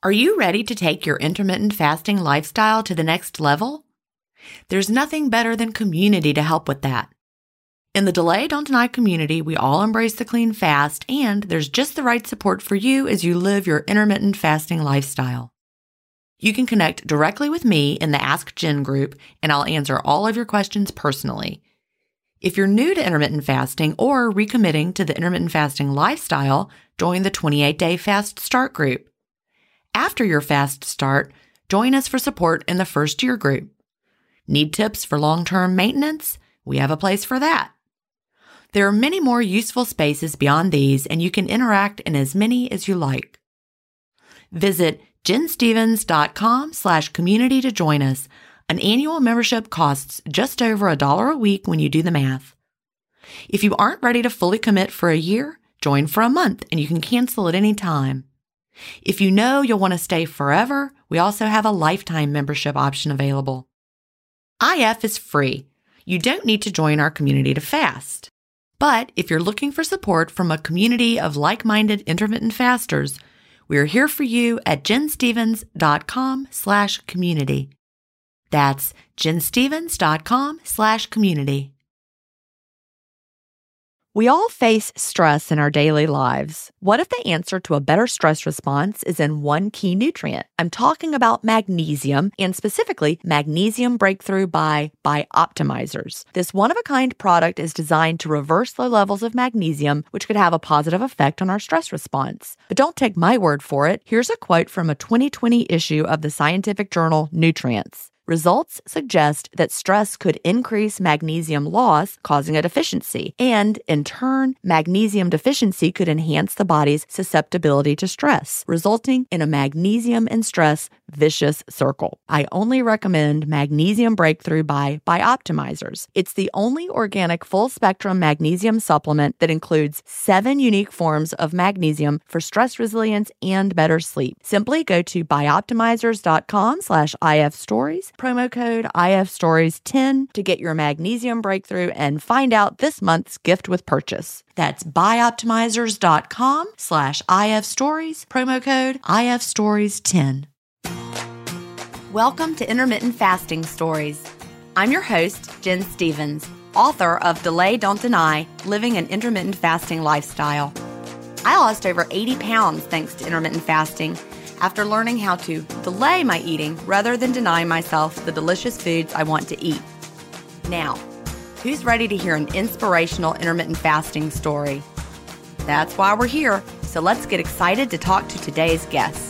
Are you ready to take your intermittent fasting lifestyle to the next level? There's nothing better than community to help with that. In the Delay Don't Deny community, we all embrace the clean fast, and there's just the right support for you as you live your intermittent fasting lifestyle. You can connect directly with me in the Ask Jen group, and I'll answer all of your questions personally. If you're new to intermittent fasting or recommitting to the intermittent fasting lifestyle, join the 28-day Fast Start group. After your fast start, join us for support in the First Year group. Need tips for long-term maintenance? We have a place for that. There are many more useful spaces beyond these, and you can interact in as many as you like. Visit jenstevens.com/community to join us. An annual membership costs just over $1 a week when you do the math. If you aren't ready to fully commit for a year, join for a month and you can cancel at any time. If you know you'll want to stay forever, we also have a lifetime membership option available. IF is free. You don't need to join our community to fast. But if you're looking for support from a community of like-minded intermittent fasters, we're here for you at jenstevens.com/community. That's jenstevens.com/community. We all face stress in our daily lives. What if the answer to a better stress response is in one key nutrient? I'm talking about magnesium, and specifically Magnesium Breakthrough by Bioptimizers. This one-of-a-kind product is designed to reverse low levels of magnesium, which could have a positive effect on our stress response. But don't take my word for it. Here's a quote from a 2020 issue of the scientific journal Nutrients. Results suggest that stress could increase magnesium loss, causing a deficiency, and in turn, magnesium deficiency could enhance the body's susceptibility to stress, resulting in a magnesium and stress vicious circle. I only recommend Magnesium Breakthrough by Bioptimizers. It's the only organic full-spectrum magnesium supplement that includes 7 unique forms of magnesium for stress resilience and better sleep. Simply go to bioptimizers.com/IFstories, promo code IFstories10 to get your Magnesium Breakthrough and find out this month's gift with purchase. That's bioptimizers.com/IFstories, promo code IFstories10. Welcome to Intermittent Fasting Stories. I'm your host, Jen Stevens, author of Delay Don't Deny, Living an Intermittent Fasting Lifestyle. I lost over 80 pounds thanks to intermittent fasting after learning how to delay my eating rather than deny myself the delicious foods I want to eat. Now, who's ready to hear an inspirational intermittent fasting story? That's why we're here, so let's get excited to talk to today's guest.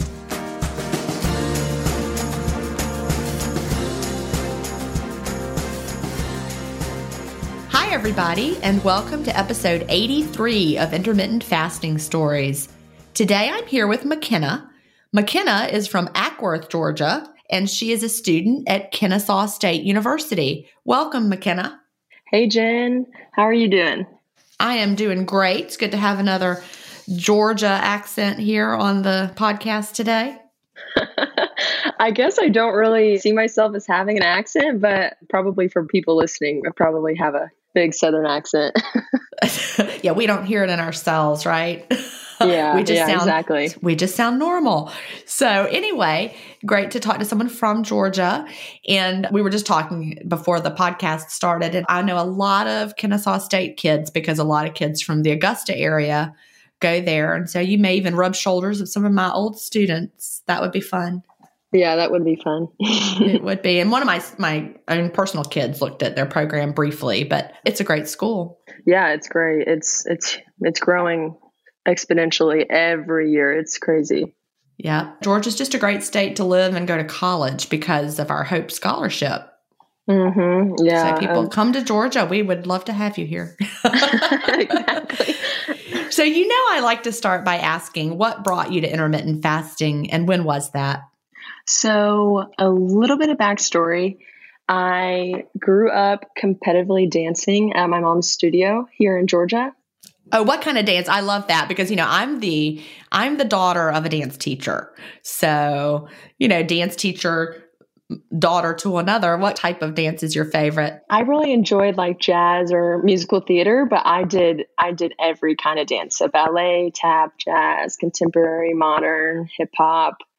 Hi, everybody, and welcome to episode 83 of Intermittent Fasting Stories. Today, I'm here with McKenna. McKenna is from Acworth, Georgia, and she is a student at Kennesaw State University. Welcome, McKenna. Hey, Jen. How are you doing? I am doing great. It's good to have another Georgia accent here on the podcast today. I guess I don't really see myself as having an accent, but probably for people listening, I probably have a big Southern accent. Yeah, we don't hear it in ourselves, right? Yeah, exactly. We just sound normal. So anyway, great to talk to someone from Georgia. And we were just talking before the podcast started, and I know a lot of Kennesaw State kids because a lot of kids from the Augusta area go there. And so you may even rub shoulders with some of my old students. That would be fun. Yeah, that would be fun. It would be. And one of my own personal kids looked at their program briefly, but it's a great school. Yeah, it's great. It's growing exponentially every year. It's crazy. Yeah. Georgia's just a great state to live and go to college because of our Hope Scholarship. Mm-hmm. Yeah. So people come to Georgia. We would love to have you here. Exactly. So, I like to start by asking what brought you to intermittent fasting and when was that? So a little bit of backstory. I grew up competitively dancing at my mom's studio here in Georgia. Oh, what kind of dance? I love that because, I'm the daughter of a dance teacher. So, dance teacher, daughter to another. What type of dance is your favorite? I really enjoyed like jazz or musical theater, but I did every kind of dance. So ballet, tap, jazz, contemporary, modern, hip hop.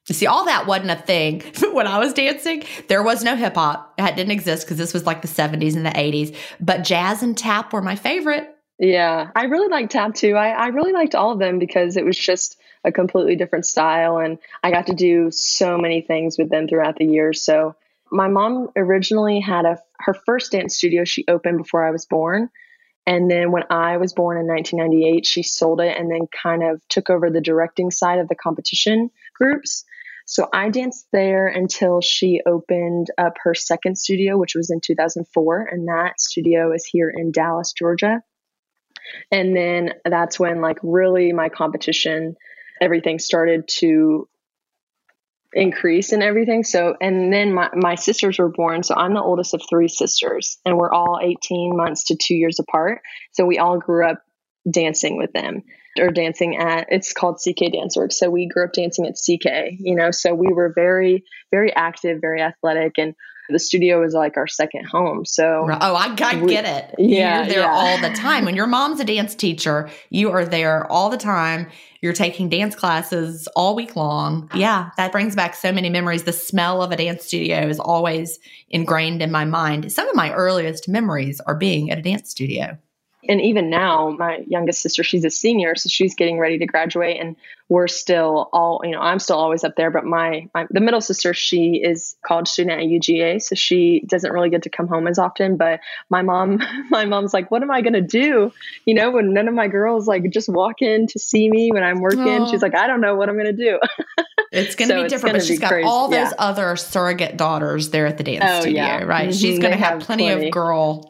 See, all that wasn't a thing when I was dancing. There was no hip hop. It didn't exist because this was like the 70s and the 80s. But jazz and tap were my favorite. Yeah, I really liked tap too. I really liked all of them because it was just a completely different style. And I got to do so many things with them throughout the years. So my mom originally had her first dance studio she opened before I was born. And then when I was born in 1998, she sold it and then kind of took over the directing side of the competition groups. So I danced there until she opened up her second studio, which was in 2004. And that studio is here in Dallas, Georgia. And then that's when like really my competition, everything started to increase and everything. So, and then my sisters were born. So I'm the oldest of three sisters and we're all 18 months to 2 years apart. So we all grew up dancing with them or dancing at, it's called CK Dance Works. So we grew up dancing at CK, so we were very, very active, very athletic, and the studio was like our second home. So, I get it. Yeah, you're there all the time. When your mom's a dance teacher, you are there all the time. You're taking dance classes all week long. Yeah, that brings back so many memories. The smell of a dance studio is always ingrained in my mind. Some of my earliest memories are being at a dance studio. And even now, my youngest sister, she's a senior, so she's getting ready to graduate, and we're still all, I'm still always up there. But the middle sister, she is college student at UGA, so she doesn't really get to come home as often. But my mom's like, what am I going to do? When none of my girls like just walk in to see me when I'm working, Oh. She's like, I don't know what I'm going to do. It's going to be different, but she's got crazy. all those other surrogate daughters there at the dance studio, right? Mm-hmm. She's going to have plenty of girl.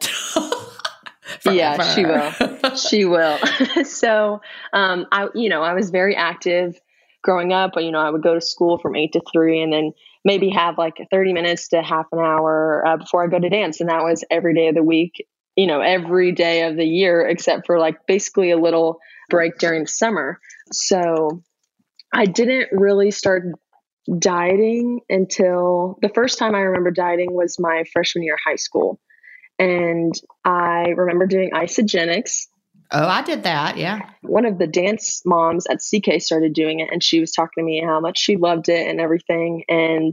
Yeah, she will. She will. So, I was very active growing up. I would go to school from 8 to 3 and then maybe have like 30 minutes to half an hour before I go to dance. And that was every day of the week, every day of the year, except for like basically a little break during the summer. So I didn't really start dieting until the first time I remember dieting was my freshman year of high school. And I remember doing Isagenix. Oh, I did that. Yeah. One of the dance moms at CK started doing it, and she was talking to me how much she loved it and everything. And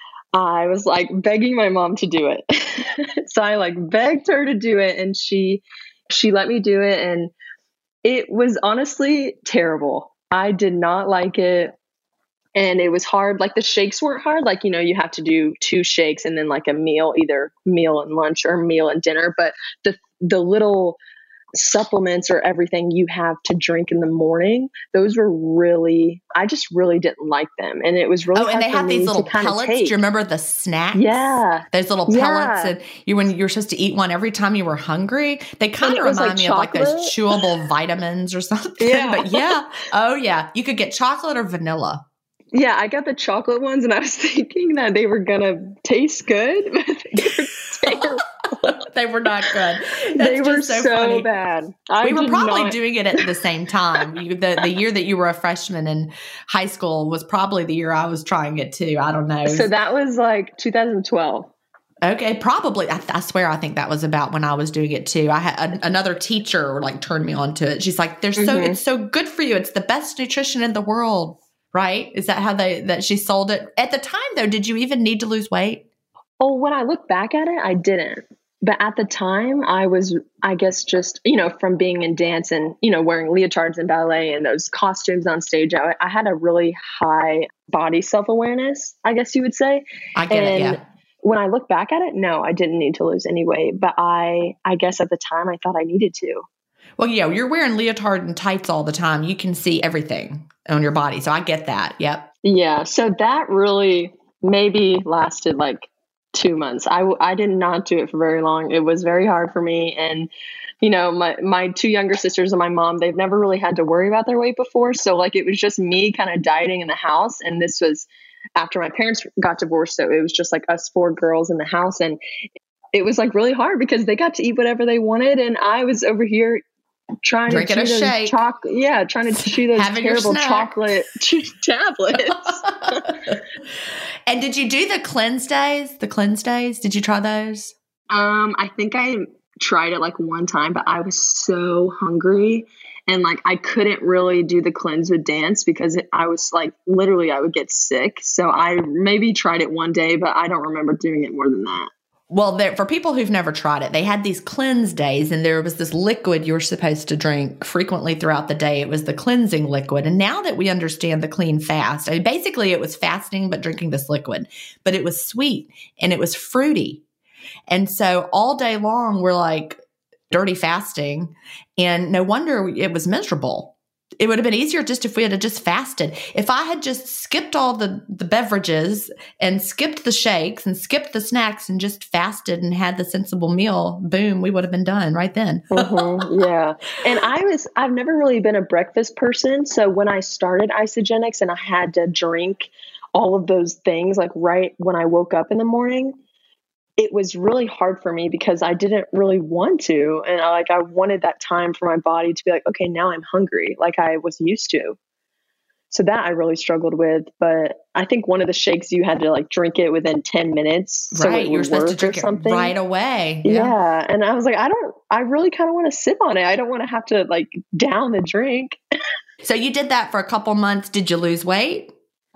I was like begging my mom to do it. So I like begged her to do it, and she let me do it. And it was honestly terrible. I did not like it. And it was hard. Like the shakes weren't hard. Like, you have to do 2 shakes and then like a meal, either meal and lunch or meal and dinner. But the little supplements or everything you have to drink in the morning, those were really, I just really didn't like them. And it was really hard. And they for have me these little to kind of pellets. take. Do you remember the snacks? Yeah. Those little pellets. And when you were supposed to eat one every time you were hungry, they kind of remind me of like those chewable vitamins or something. Yeah. But yeah. Oh yeah. You could get chocolate or vanilla. Yeah, I got the chocolate ones, and I was thinking that they were going to taste good, but they were terrible. They were not good. They were so bad. We were probably doing it at the same time. The year that you were a freshman in high school was probably the year I was trying it too. I don't know. So that was like 2012. Okay, probably. I swear I think that was about when I was doing it too. I had another teacher like turned me on to it. She's like, it's so good for you. It's the best nutrition in the world. Right? Is that how that she sold it? At the time, though, did you even need to lose weight? Oh, when I look back at it, I didn't. But at the time, I was, I guess, just, from being in dance and, wearing leotards and ballet and those costumes on stage, I had a really high body self-awareness, I guess you would say. I get it, yeah. When I look back at it, no, I didn't need to lose any weight. But I guess at the time, I thought I needed to. Well, yeah, you're wearing leotard and tights all the time. You can see everything on your body. So I get that. Yep. Yeah. So that really maybe lasted like 2 months. I did not do it for very long. It was very hard for me. And, my 2 younger sisters and my mom, they've never really had to worry about their weight before. So like, it was just me kind of dieting in the house. And this was after my parents got divorced. So it was just like us 4 girls in the house. And it was like really hard because they got to eat whatever they wanted. And I was over here trying drinking to chew a shake. Trying to chew those terrible chocolate tablets. And did you do the cleanse days? Did you try those? I think I tried it like one time, but I was so hungry And like, I couldn't really do the cleanse with dance because I was like, literally, I would get sick. So I maybe tried it one day, but I don't remember doing it more than that. Well, for people who've never tried it, they had these cleanse days, and there was this liquid you were supposed to drink frequently throughout the day. It was the cleansing liquid. And now that we understand the clean fast, I mean, basically it was fasting, but drinking this liquid, but it was sweet and it was fruity. And so all day long, we're like dirty fasting, and no wonder it was miserable. It would have been easier just if we had just fasted. If I had just skipped all the beverages and skipped the shakes and skipped the snacks and just fasted and had the sensible meal, boom, we would have been done right then. Yeah. And I've never really been a breakfast person. So when I started Isagenix and I had to drink all of those things, like right when I woke up in the morning, it was really hard for me because I didn't really want to. And I wanted that time for my body to be like, okay, now I'm hungry, like I was used to. So that I really struggled with. But I think one of the shakes, you had to like drink it within 10 minutes. So right. You were supposed to drink it right away. Yeah. And I was like, I really kind of want to sip on it. I don't want to have to like down the drink. So you did that for a couple months. Did you lose weight?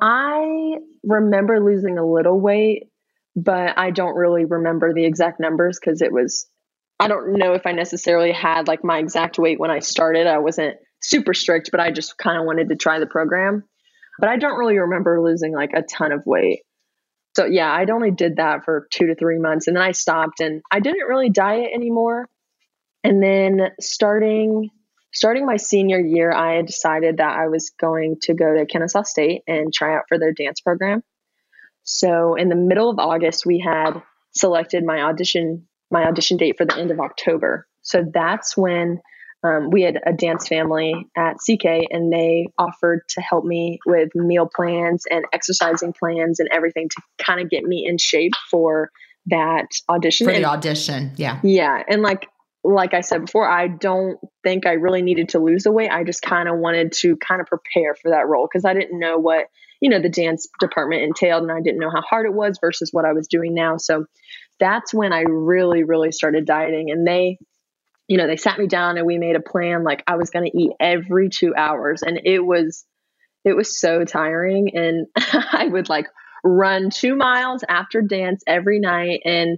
I remember losing a little weight, but I don't really remember the exact numbers because I don't know if I necessarily had like my exact weight when I started. I wasn't super strict, but I just kind of wanted to try the program. But I don't really remember losing like a ton of weight. So yeah, I'd only did that for 2 to 3 months and then I stopped and I didn't really diet anymore. And then starting my senior year, I had decided that I was going to go to Kennesaw State and try out for their dance program. So in the middle of August, we had selected my audition date for the end of October. So that's when we had a dance family at CK and they offered to help me with meal plans and exercising plans and everything to kind of get me in shape for that audition. For the audition, yeah. Yeah. And like I said before, I don't think I really needed to lose the weight. I just kind of wanted to kind of prepare for that role because I didn't know what, the dance department entailed and I didn't know how hard it was versus what I was doing now. So that's when I really, really started dieting and they sat me down and we made a plan. Like I was going to eat every 2 hours and it was so tiring. And I would like run 2 miles after dance every night. And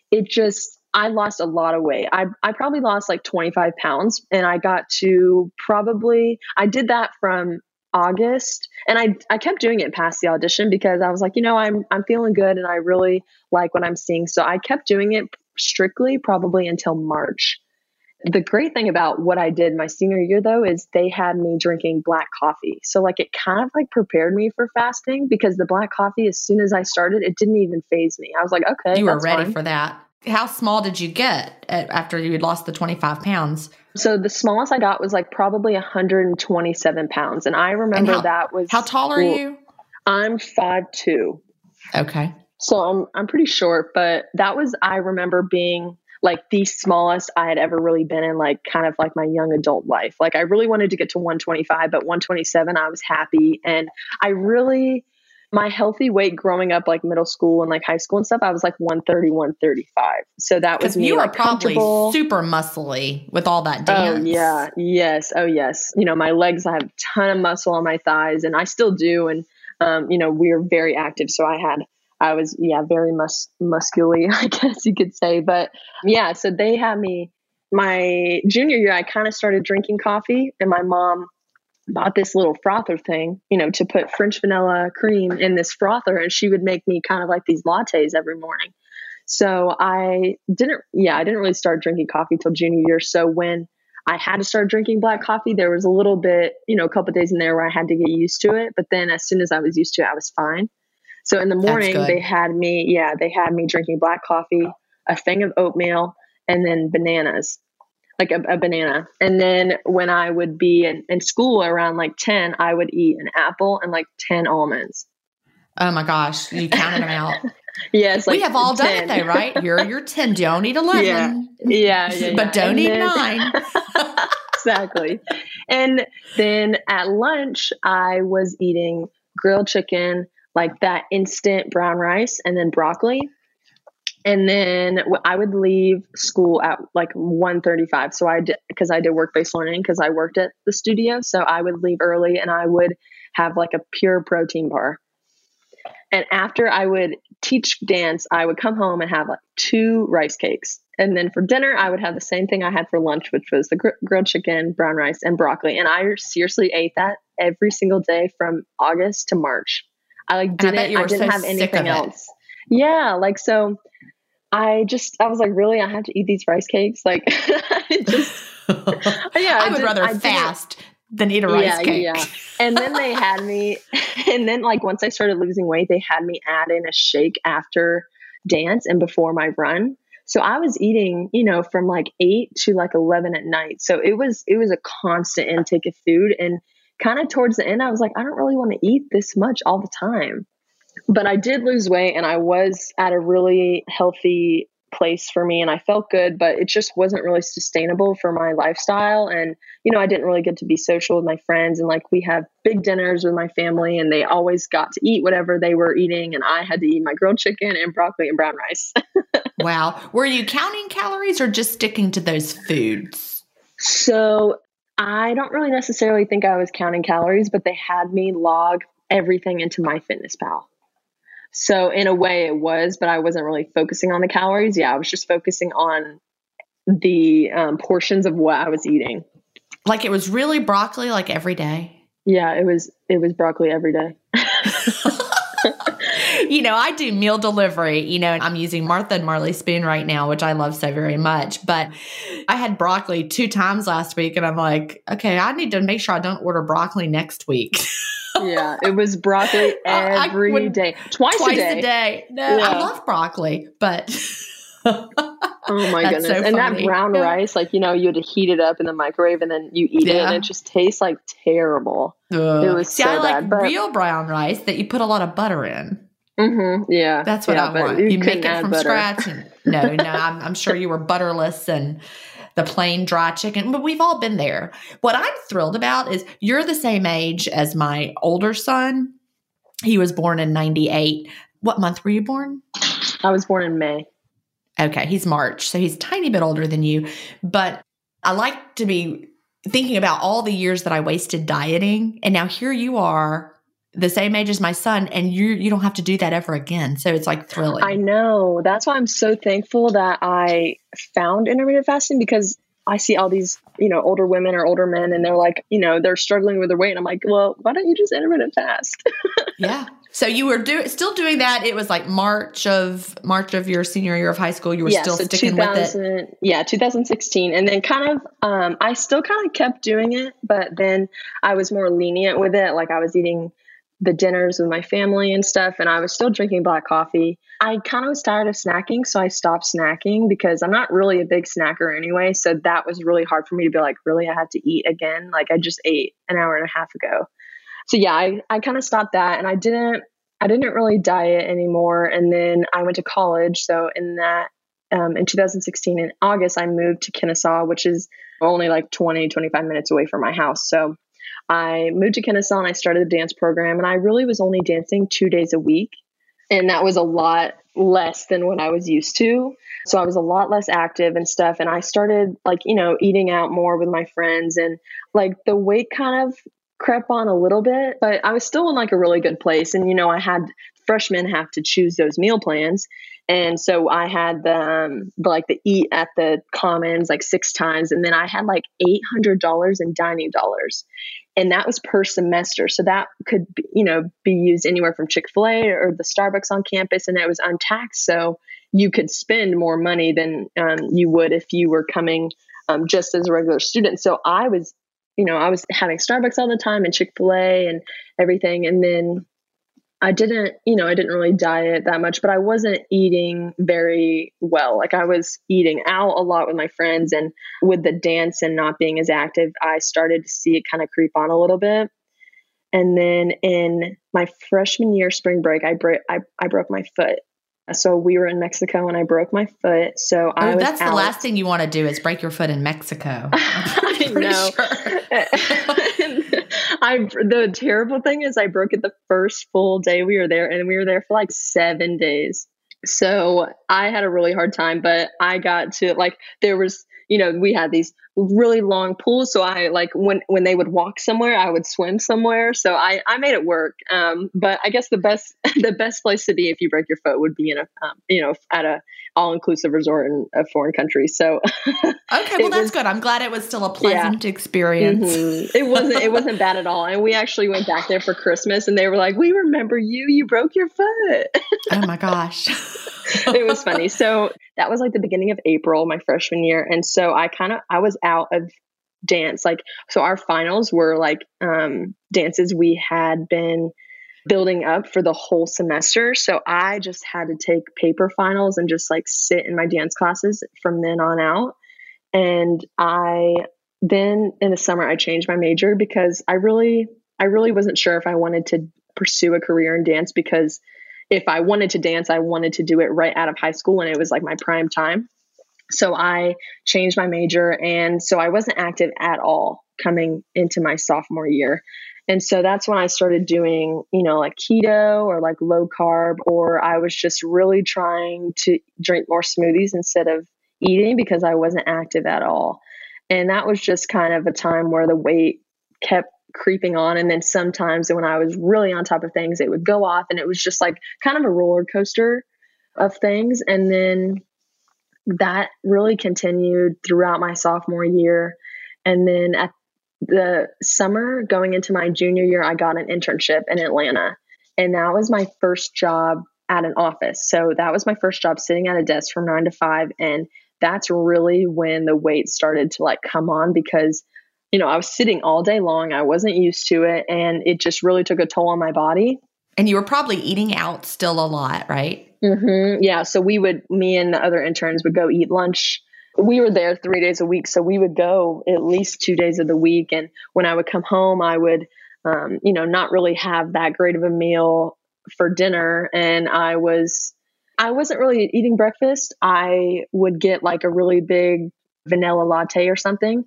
I lost a lot of weight. I probably lost like 25 pounds and I got to I did that from August and I kept doing it past the audition because I was like, I'm feeling good and I really like what I'm seeing. So I kept doing it strictly probably until March. The great thing about what I did my senior year though, is they had me drinking black coffee. So like it kind of like prepared me for fasting because the black coffee, as soon as I started, it didn't even faze me. I was like, okay, you were ready for that. How small did you get after you had lost the 25 pounds? So the smallest I got was like probably 127 pounds. And I remember that was... How tall are you? I'm 5'2". Okay. So I'm pretty short, but I remember being like the smallest I had ever really been in like kind of like my young adult life. Like I really wanted to get to 125, but 127, I was happy. And my healthy weight growing up, like middle school and like high school and stuff, I was like 130, 135. So that was me. You were like probably super muscly with all that dance. Oh yeah. Yes. Oh yes. My legs, I have a ton of muscle on my thighs and I still do. And, we are very active. So I was very muscularly, I guess you could say. But yeah, so they had me, my junior year, I kind of started drinking coffee and my mom bought this little frother thing, to put French vanilla cream in this frother. And she would make me kind of like these lattes every morning. So I didn't really start drinking coffee till junior year. So when I had to start drinking black coffee, there was a little bit, a couple of days in there where I had to get used to it. But then as soon as I was used to it, I was fine. So in the morning they had me drinking black coffee, a thing of oatmeal, and then bananas. Like a banana. And then when I would be in school around like 10, I would eat an apple and like 10 almonds. Oh my gosh. You counted them out. Yes. We have all 10. Done it though, right? You're 10. Don't eat 11. Yeah. But don't eat 9. Exactly. And then at lunch, I was eating grilled chicken, like that instant brown rice, and then broccoli. And then I would leave school at like 1:35. So because I did work-based learning because I worked at the studio. So I would leave early and I would have like a pure protein bar. And after I would teach dance, I would come home and have like 2 rice cakes. And then for dinner, I would have the same thing I had for lunch, which was the grilled chicken, brown rice, and broccoli. And I seriously ate that every single day from August to March. I didn't have anything else. Yeah. Like, so I was like, really, I have to eat these rice cakes? Like, I would rather fast than eat a rice cake. Yeah. And then they had me, and then like once I started losing weight, they had me add in a shake after dance and before my run. So I was eating, from like 8 to like 11 at night. So it was a constant intake of food. And kind of towards the end, I was like, I don't really want to eat this much all the time. But I did lose weight and I was at a really healthy place for me and I felt good, but it just wasn't really sustainable for my lifestyle. And, I didn't really get to be social with my friends, and like we have big dinners with my family and they always got to eat whatever they were eating. And I had to eat my grilled chicken and broccoli and brown rice. Wow. Were you counting calories or just sticking to those foods? So I don't really necessarily think I was counting calories, but they had me log everything into MyFitnessPal. So in a way it was, but I wasn't really focusing on the calories. Yeah, I was just focusing on the portions of what I was eating. Like it was really broccoli like every day? Yeah, it was broccoli every day. I do meal delivery, and I'm using Martha and Marley Spoon right now, which I love so very much. But I had broccoli 2 times last week and I'm like, okay, I need to make sure I don't order broccoli next week. Yeah, it was broccoli every day. Twice a day. No, yeah. I love broccoli, but oh my goodness. So and that brown rice, like, you had to heat it up in the microwave and then you eat it and it just tastes like terrible. It was I like real brown rice that you put a lot of butter in. Mm-hmm, yeah. That's what I want. You make it from butter. Scratch. And, no, I'm sure you were butterless and the plain dry chicken, but we've all been there. What I'm thrilled about is you're the same age as my older son. He was born in 98. What month were you born? I was born in May. Okay. He's March. So he's a tiny bit older than you, but I like to be thinking about all the years that I wasted dieting. And now here you are, the same age as my son, and you don't have to do that ever again. So it's like thrilling. I know. That's why I'm so thankful that I found intermittent fasting, because I see all these, older women or older men and they're like, they're struggling with their weight. And I'm like, well, why don't you just intermittent fast? Yeah. So you were still doing that. It was like March of your senior year of high school. You were still sticking with it. Yeah. 2016. And then I still kind of kept doing it, but then I was more lenient with it. Like I was eating the dinners with my family and stuff, and I was still drinking black coffee. I kind of was tired of snacking, so I stopped snacking because I'm not really a big snacker anyway. So that was really hard for me to be like, really, I have to eat again? Like I just ate an hour and a half ago. So yeah, I kind of stopped that, and I didn't really diet anymore. And then I went to college. So in 2016 in August, I moved to Kennesaw, which is only like 25 minutes away from my house. So I moved to Kennesaw and I started the dance program, and I really was only dancing 2 days a week. And that was a lot less than what I was used to. So I was a lot less active and stuff. And I started eating out more with my friends, and like the weight kind of crept on a little bit, but I was still in like a really good place. And, I had freshmen have to choose those meal plans. And so I had the eat at the Commons like 6 times. And then I had like $800 in dining dollars. And that was per semester. So that could be used anywhere from Chick-fil-A or the Starbucks on campus, and it was untaxed. So you could spend more money than you would if you were coming just as a regular student. So I was having Starbucks all the time and Chick-fil-A and everything. And then I didn't really diet that much, but I wasn't eating very well. Like I was eating out a lot with my friends, and with the dance and not being as active, I started to see it kind of creep on a little bit. And then in my freshman year, spring break, I broke my foot. So we were in Mexico and I broke my foot. So that's the last thing you want to do is break your foot in Mexico. I know. The terrible thing is I broke it the first full day we were there, and we were there for like 7 days. So I had a really hard time, but I got to like, there was, we had these really long pools. So I like when they would walk somewhere, I would swim somewhere. So I made it work. But I guess the best, the best place to be if you break your foot would be in a, at a all-inclusive resort in a foreign country. So okay, well, that's good. I'm glad it was still a pleasant experience. Mm-hmm. It wasn't bad at all. And we actually went back there for Christmas and they were like, we remember you broke your foot. Oh my gosh. It was funny. So that was like the beginning of April, my freshman year. And so I was out of dance. Like, so our finals were like dances we had been building up for the whole semester. So I just had to take paper finals and just like sit in my dance classes from then on out. And then in the summer, I changed my major because I really wasn't sure if I wanted to pursue a career in dance, because if I wanted to dance, I wanted to do it right out of high school when it was like my prime time. So I changed my major. And so I wasn't active at all coming into my sophomore year. And so that's when I started doing, like keto or like low carb, or I was just really trying to drink more smoothies instead of eating because I wasn't active at all. And that was just kind of a time where the weight kept creeping on. And then sometimes when I was really on top of things, it would go off, and it was just like kind of a roller coaster of things. And then that really continued throughout my sophomore year. And then at the summer going into my junior year, I got an internship in Atlanta. And that was my first job at an office. So that was my first job sitting at a desk from 9 to 5. And that's really when the weight started to like come on, because I was sitting all day long. I wasn't used to it. And it just really took a toll on my body. And you were probably eating out still a lot, right? Mm-hmm. Yeah. So me and the other interns would go eat lunch. We were there 3 days a week. So we would go at least 2 days of the week. And when I would come home, I would, not really have that great of a meal for dinner. And I wasn't really eating breakfast. I would get like a really big vanilla latte or something,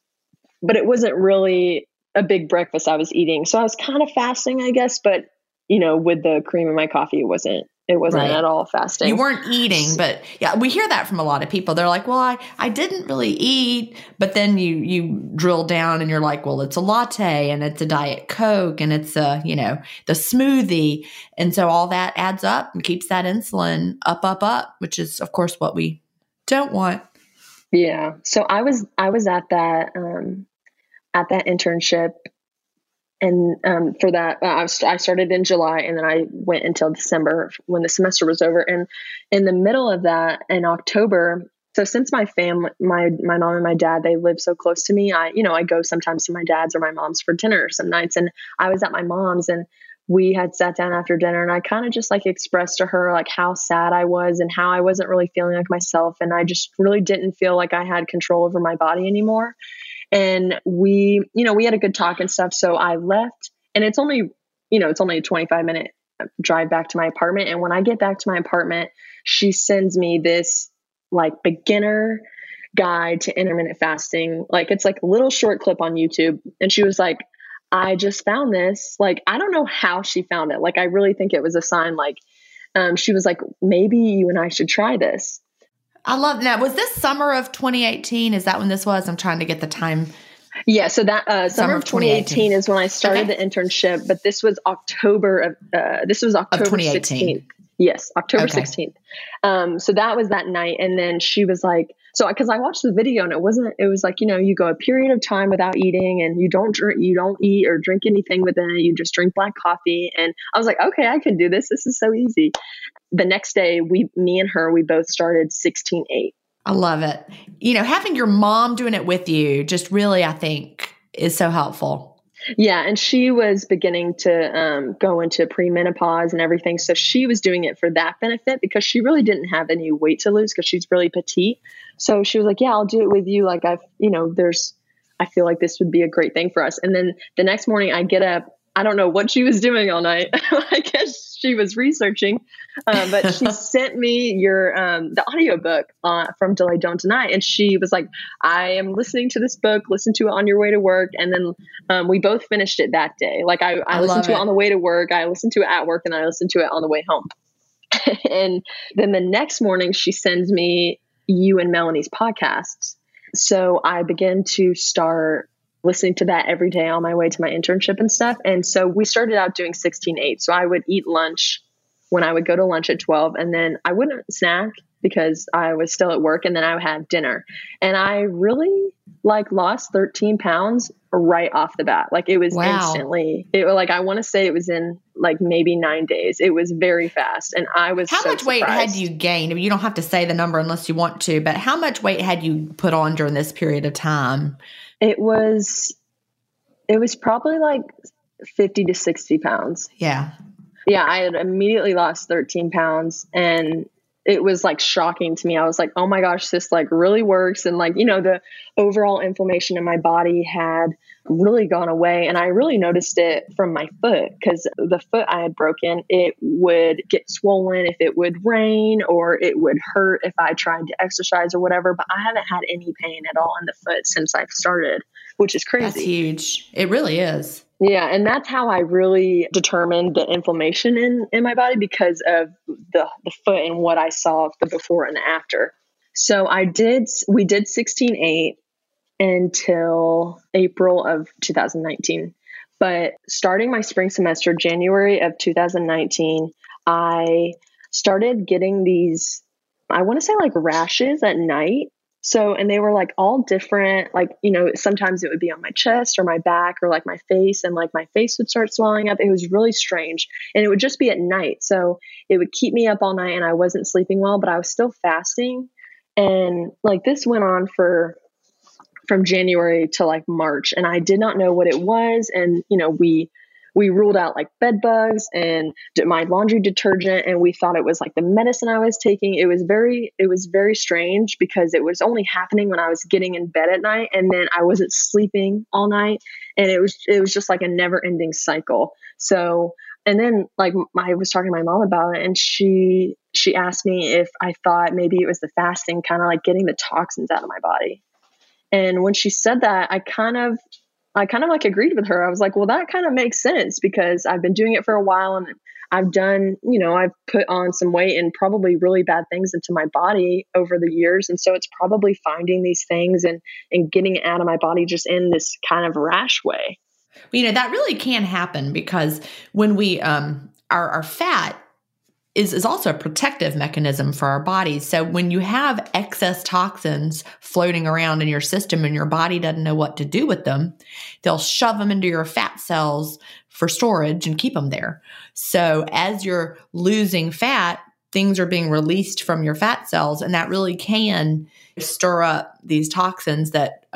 but it wasn't really a big breakfast I was eating. So I was kind of fasting, I guess, but with the cream in my coffee, it wasn't right at all fasting. You weren't eating, but yeah, we hear that from a lot of people. They're like, well, I didn't really eat, but then you drill down and you're like, well, it's a latte and it's a Diet Coke and it's the smoothie. And so all that adds up and keeps that insulin up, which is of course what we don't want. Yeah. So I was at that internship. And for that, I started in July, and then I went until December when the semester was over. And in the middle of that, in October, so since my family, my mom and my dad, they live so close to me, I go sometimes to my dad's or my mom's for dinner some nights. And I was at my mom's, and we had sat down after dinner, and I kind of just like expressed to her like how sad I was and how I wasn't really feeling like myself. And I just really didn't feel like I had control over my body anymore. And we had a good talk and stuff. So I left, and it's only a 25-minute drive back to my apartment. And when I get back to my apartment, she sends me this like beginner guide to intermittent fasting. Like it's like a little short clip on YouTube. And she was like, I just found this. Like, I don't know how she found it. Like, I really think it was a sign. Like, she was like, maybe you and I should try this. I love that. Was this summer of 2018? Is that when this was? I'm trying to get the time. Yeah. So that summer of 2018 is when I started the internship, but this was October 16th. Yes. October 16th. So that was that night. And then she was like, cause I watched the video and it was like, you go a period of time without eating and you don't eat or drink anything within it. You just drink black coffee. And I was like, okay, I can do this. This is so easy. The next day, me and her, we both started 16-8. I love it. Having your mom doing it with you just really, I think, is so helpful. Yeah. And she was beginning to go into premenopause and everything. So she was doing it for that benefit because she really didn't have any weight to lose because she's really petite. So she was like, yeah, I'll do it with you. Like I feel like this would be a great thing for us. And then the next morning I get up. I don't know what she was doing all night. I guess she was researching, but she sent me the audiobook from Delay Don't Deny. And she was like, I am listening to this book, listen to it on your way to work. And then we both finished it that day. Like I listened to it on the way to work. I listened to it at work and I listened to it on the way home. And then the next morning she sends me you and Melanie's podcasts. So I began to start listening to that every day on my way to my internship and stuff. And so we started out doing 16/8. So I would eat lunch when I would go to lunch at 12, and then I wouldn't snack because I was still at work, and then I would have dinner. And I really lost 13 pounds right off the bat. It was instantly, I want to say it was in maybe 9 days. It was very fast. And I was How much weight had you gained? I mean, you don't have to say the number unless you want to, but how much weight had you put on during this period of time? It was probably 50 to 60 pounds. Yeah. Yeah. I had immediately lost 13 pounds, and it was shocking to me. I was like, oh my gosh, this really works. And the overall inflammation in my body had really gone away. And I really noticed it from my foot, because the foot I had broken, it would get swollen if it would rain, or it would hurt if I tried to exercise or whatever. But I haven't had any pain at all in the foot since I've started, which is crazy. That's huge. It really is. Yeah. And that's how I really determined the inflammation in my body, because of the foot and what I saw the before and the after. So we did 16/8 until April of 2019. But starting my spring semester, January of 2019, I started getting these, I want to say rashes at night. So, and they were all different, sometimes it would be on my chest or my back or my face, and my face would start swelling up. It was really strange, and it would just be at night. So it would keep me up all night, and I wasn't sleeping well, but I was still fasting. And this went on from January to March, and I did not know what it was. And, we ruled out bed bugs and my laundry detergent, and we thought it was the medicine I was taking. It was very strange, because it was only happening when I was getting in bed at night, and then I wasn't sleeping all night, and it was just a never ending cycle. So, and then I was talking to my mom about it, and she asked me if I thought maybe it was the fasting, kind of getting the toxins out of my body. And when she said that, I kind of agreed with her. I was like, well, that kind of makes sense, because I've been doing it for a while, and I've done, I've put on some weight and probably really bad things into my body over the years. And so it's probably finding these things and getting it out of my body just in this kind of rash way. Well, that really can happen, because when we, our fat is also a protective mechanism for our bodies. So when you have excess toxins floating around in your system and your body doesn't know what to do with them, they'll shove them into your fat cells for storage and keep them there. So as you're losing fat, things are being released from your fat cells, and that really can stir up these toxins that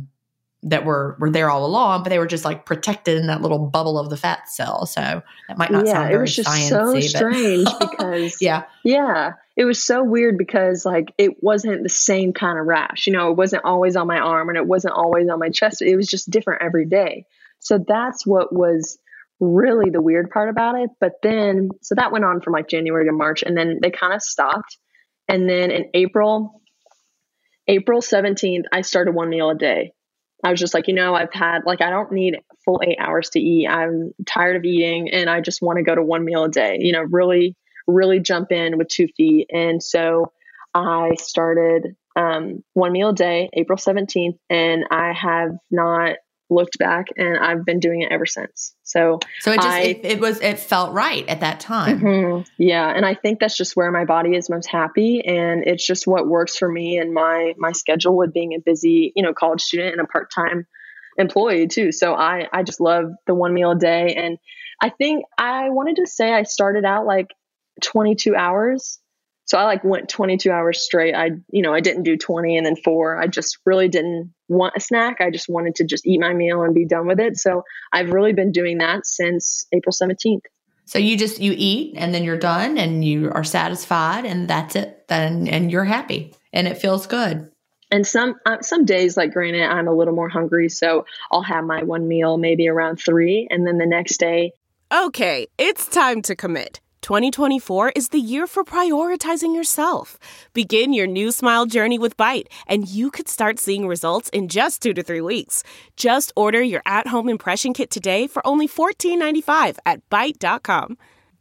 were there all along, but they were just protected in that little bubble of the fat cell. So that might not sound very sciencey. Yeah, it was just so strange because yeah, it was so weird, because it wasn't the same kind of rash. It wasn't always on my arm, and it wasn't always on my chest. It was just different every day. So that's what was really the weird part about it. But then, so that went on from January to March, and then they kind of stopped. And then in April 17th, I started 1 meal a day. I was just I've had, I don't need full 8 hours to eat. I'm tired of eating, and I just want to go to 1 meal a day, really, really jump in with 2 feet. And so I started 1 meal a day, April 17th, and I have not looked back, and I've been doing it ever since. So it felt right at that time. Mm-hmm. Yeah. And I think that's just where my body is most happy. And it's just what works for me and my schedule with being a busy, college student and a part-time employee too. So I just love the 1 meal a day. And I think I wanted to say I started out 22 hours. So I went 22 hours straight. I didn't do 20 and then 4. I just really didn't want a snack. I just wanted to just eat my meal and be done with it. So I've really been doing that since April 17th. So you eat and then you're done and you are satisfied, and that's it. And you're happy and it feels good. And some days, granted, I'm a little more hungry. So I'll have my 1 meal maybe around 3. And then the next day. Okay, it's time to commit. 2024 is the year for prioritizing yourself. Begin your new smile journey with Byte, and you could start seeing results in just 2 to 3 weeks. Just order your at-home impression kit today for only $14.95 at Byte.com.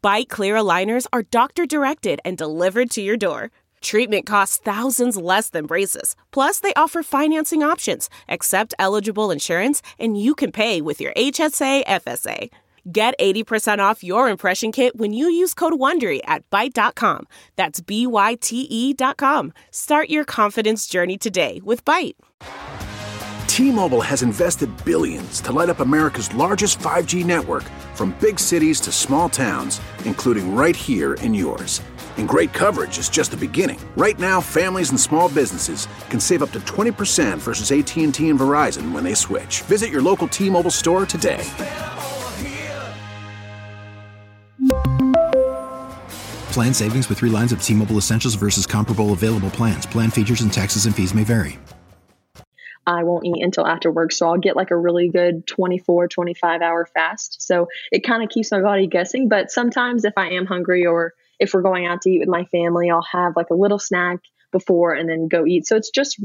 Bite Clear aligners are doctor-directed and delivered to your door. Treatment costs thousands less than braces. Plus, they offer financing options, accept eligible insurance, and you can pay with your HSA, FSA. Get 80% off your impression kit when you use code WONDERY at Byte.com. That's BYTE.com. Start your confidence journey today with Byte. T-Mobile has invested billions to light up America's largest 5G network, from big cities to small towns, including right here in yours. And great coverage is just the beginning. Right now, families and small businesses can save up to 20% versus AT&T and Verizon when they switch. Visit your local T-Mobile store today. Plan savings with 3 lines of T-Mobile Essentials versus comparable available plans. Plan features and taxes and fees may vary. I won't eat until after work. So I'll get like a really good 24, 25 hour fast. So it kind of keeps my body guessing. But sometimes if I am hungry or if we're going out to eat with my family, I'll have like a little snack before and then go eat. So it's just,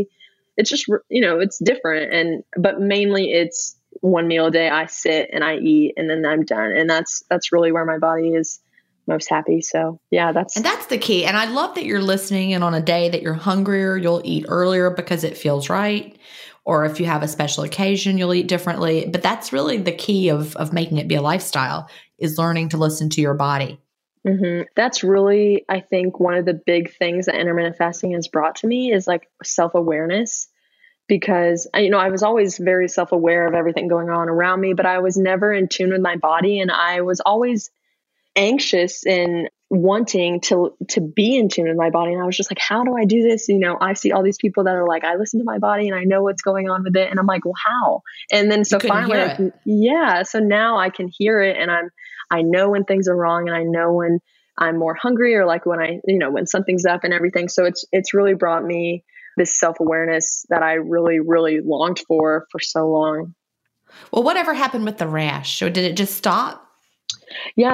it's different. But mainly it's one meal a day. I sit and I eat and then I'm done. And that's really where my body is most happy. So yeah, that's the key. And I love that you're listening, and on a day that you're hungrier, you'll eat earlier because it feels right. Or if you have a special occasion, you'll eat differently. But that's really the key of making it be a lifestyle, is learning to listen to your body. Mm-hmm. That's really, I think, one of the big things that intermittent fasting has brought to me is like self-awareness. Because, I was always very self-aware of everything going on around me, but I was never in tune with my body. And I was always anxious and wanting to be in tune with my body. And I was just like, how do I do this? I see all these people that are like, I listen to my body and I know what's going on with it. And I'm like, well, how? And then so finally, so now I can hear it, and I know when things are wrong, and I know when I'm more hungry, or like when when something's up and everything. So it's really brought me this self-awareness that I really, really longed for so long. Well, whatever happened with the rash? Or did it just stop? Yeah.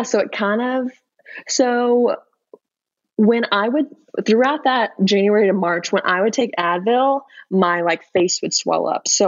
So when I would, throughout that January to March, when I would take Advil, my face would swell up. So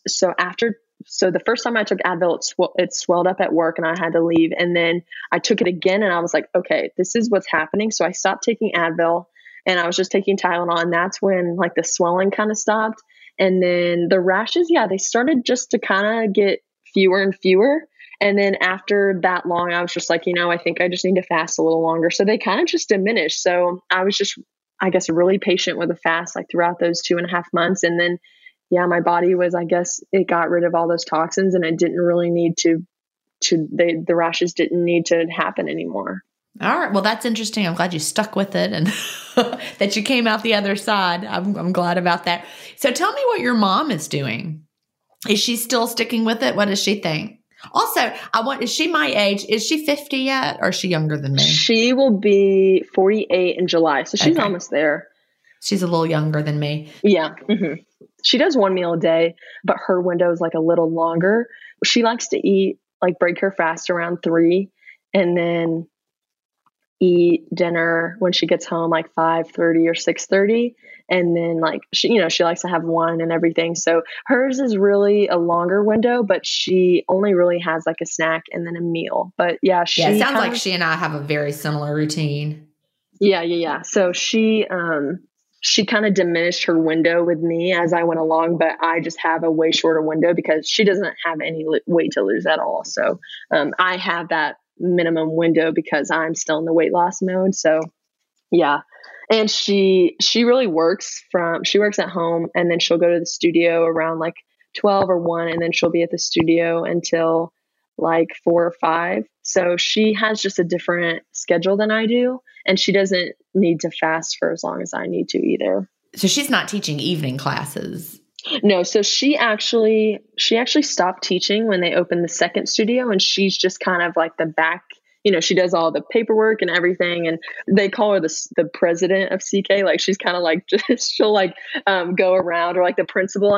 the first time I took Advil, it swelled up at work and I had to leave. And then I took it again and I was like, okay, this is what's happening. So I stopped taking Advil and I was just taking Tylenol. And that's when the swelling kind of stopped. And then the rashes, they started just to kind of get fewer and fewer. And then after that long, I was just like, I think I just need to fast a little longer. So they kind of just diminished. So I was just, I guess, really patient with the fast, throughout those 2.5 months. And then, my body was, I guess, it got rid of all those toxins, and it didn't really need the rashes didn't need to happen anymore. All right. Well, that's interesting. I'm glad you stuck with it and that you came out the other side. I'm glad about that. So tell me what your mom is doing. Is she still sticking with it? What does she think? Also, is she my age? Is she 50 yet, or is she younger than me? She will be 48 in July. So she's almost there. She's a little younger than me. Yeah. Mm-hmm. She does one meal a day, but her window is a little longer. She likes to eat, break her fast around 3 and then eat dinner when she gets home, 5:30 or 6:30. And then she likes to have wine and everything. So hers is really a longer window, but she only really has a snack and then a meal. But it sounds like she and I have a very similar routine. Yeah. So she kind of diminished her window with me as I went along, but I just have a way shorter window because she doesn't have any weight to lose at all. So I have that minimum window because I'm still in the weight loss mode. So yeah. And she really she works at home, and then she'll go to the studio around 12 or 1, and then she'll be at the studio until 4 or 5. So she has just a different schedule than I do, and she doesn't need to fast for as long as I need to either. So she's not teaching evening classes. No. So she actually stopped teaching when they opened the second studio, and she's just kind of the back. She does all the paperwork and everything, and they call her the president of CK. She's kind of she'll go around, or the principal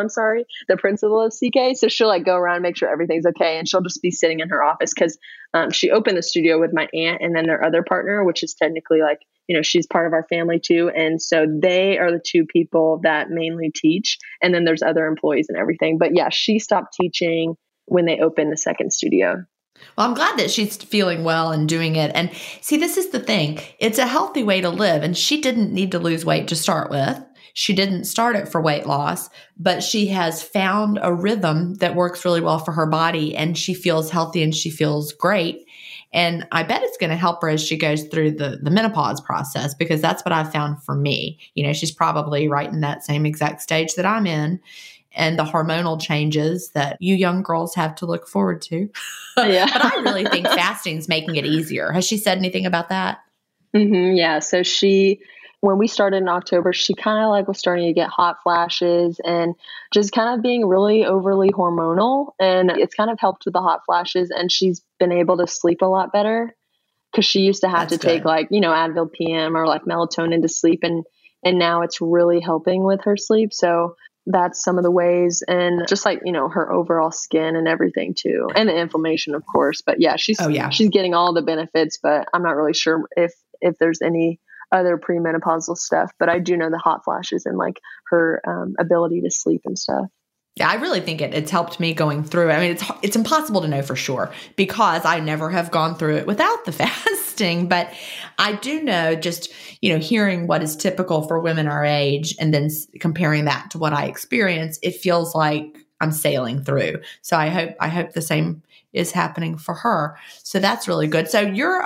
of CK. So she'll go around and make sure everything's okay. And she'll just be sitting in her office because she opened the studio with my aunt and then their other partner, which is technically she's part of our family too. And so they are the two people that mainly teach. And then there's other employees and everything. But yeah, she stopped teaching when they opened the second studio. Well, I'm glad that she's feeling well and doing it. And see, this is the thing. It's a healthy way to live. And she didn't need to lose weight to start with. She didn't start it for weight loss, but she has found a rhythm that works really well for her body. And she feels healthy and she feels great. And I bet it's going to help her as she goes through the menopause process, because that's what I've found for me. You know, she's probably right in that same exact stage that I'm in. And the hormonal changes that you young girls have to look forward to. Yeah. But I really think fasting's making it easier. Has she said anything about that? Mm-hmm, yeah. So when we started in October, she kind of like was starting to get hot flashes and just kind of being really overly hormonal. And it's kind of helped with the hot flashes. And she's been able to sleep a lot better, because she used to have That's to take good. like, Advil PM or like melatonin to sleep. And now it's really helping with her sleep. So that's some of the ways, and just like, her overall skin and everything too. And the inflammation, of course. But yeah, she's getting all the benefits, but I'm not really sure if there's any other premenopausal stuff, but I do know the hot flashes and like her ability to sleep and stuff. Yeah, I really think it's helped me going through it. I mean, it's impossible to know for sure, because I never have gone through it without the fasting. But I do know, just, hearing what is typical for women our age and then comparing that to what I experience, it feels like I'm sailing through. So I hope the same is happening for her. So that's really good. So you're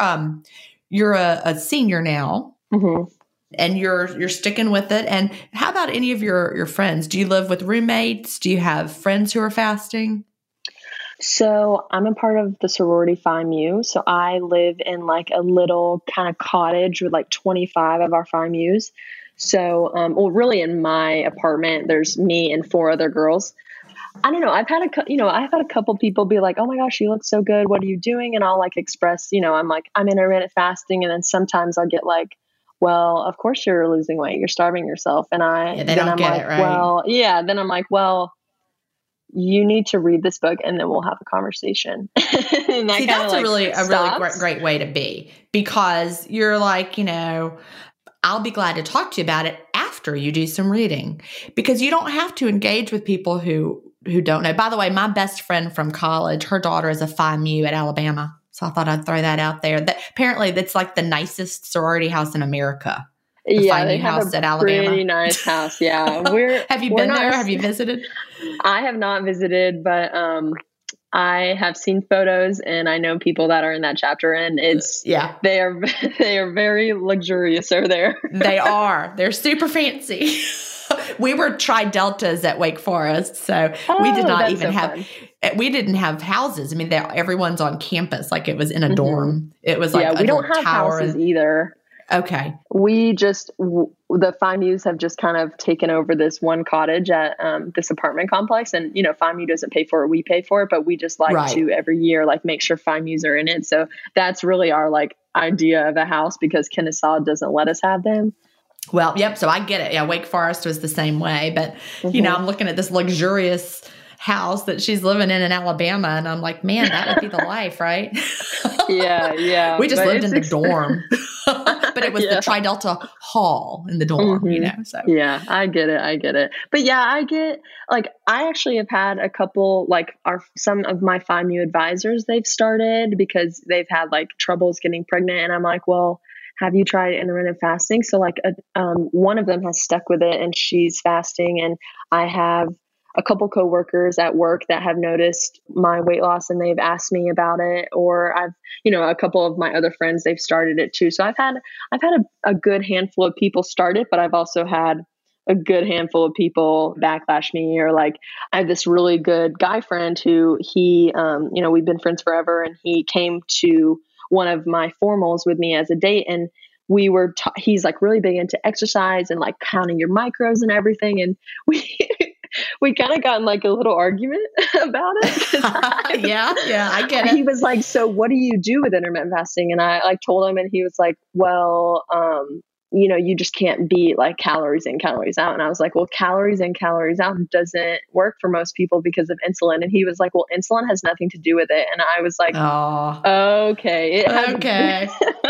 a senior now. Mm-hmm. And you're sticking with it. And how about any of your friends? Do you live with roommates? Do you have friends who are fasting? So I'm a part of the sorority Phi Mu. So I live in like a little kind of cottage with like 25 of our Phi Mus. So, really in my apartment, there's me and 4 other girls. I don't know. I've had a couple people be like, "Oh my gosh, you look so good. What are you doing?" And I'll like express, I'm like, I'm intermittent fasting. And then sometimes I'll get like, "Well, of course you're losing weight. You're starving yourself." And they don't get it, right? Well, yeah. Then I'm like, well, you need to read this book and then we'll have a conversation. And See, that's a really great way to be, because you're like, I'll be glad to talk to you about it after you do some reading, because you don't have to engage with people who don't know. By the way, my best friend from college, her daughter is a Phi Mu at Alabama. So I thought I'd throw that out there. Apparently that's like the nicest sorority house in America. The Phi they Mu have house at Alabama. Pretty nice house. Yeah. Have you been there? Have you visited? I have not visited, but I have seen photos and I know people that are in that chapter, and they are very luxurious over there. They are. They're super fancy. We were Tri-Deltas at Wake Forest, so we did not even have. We didn't have houses. I mean, everyone's on campus, like it was in a dorm. It was like we don't have houses either. Okay. We just, the Phi Mus have just kind of taken over this one cottage at this apartment complex. And, Phi Mu doesn't pay for it. We pay for it, but we just like to every year, like make sure Phi Mus are in it. So that's really our like idea of a house, because Kennesaw doesn't let us have them. Well, yep. So I get it. Yeah. Wake Forest was the same way, but I'm looking at this luxurious house that she's living in Alabama, and I'm like, man, that would be the life, right? Yeah. We just lived in the dorm, but it was the Tri-Delta hall in the dorm, so. Yeah, I get it. But yeah, I actually have had a couple, like some of my Phi Mu advisors, they've started because they've had like troubles getting pregnant. And I'm like, well, have you tried intermittent fasting? So like one of them has stuck with it and she's fasting. And I have a couple coworkers at work that have noticed my weight loss and they've asked me about it, or I've, a couple of my other friends, they've started it too. So I've had a good handful of people start it, but I've also had a good handful of people backlash me, or like I have this really good guy friend who we've been friends forever, and he came to one of my formals with me as a date, and we were he's like really big into exercise and like counting your micros and everything, and we kind of got in like a little argument about it. Yeah, I get it. He was like, "So what do you do with intermittent fasting?" And I like told him, and he was like, "Well, you just can't beat like calories in, calories out." And I was like, "Well, calories in, calories out doesn't work for most people because of insulin." And he was like, "Well, insulin has nothing to do with it." And I was like, "Oh, okay." Okay.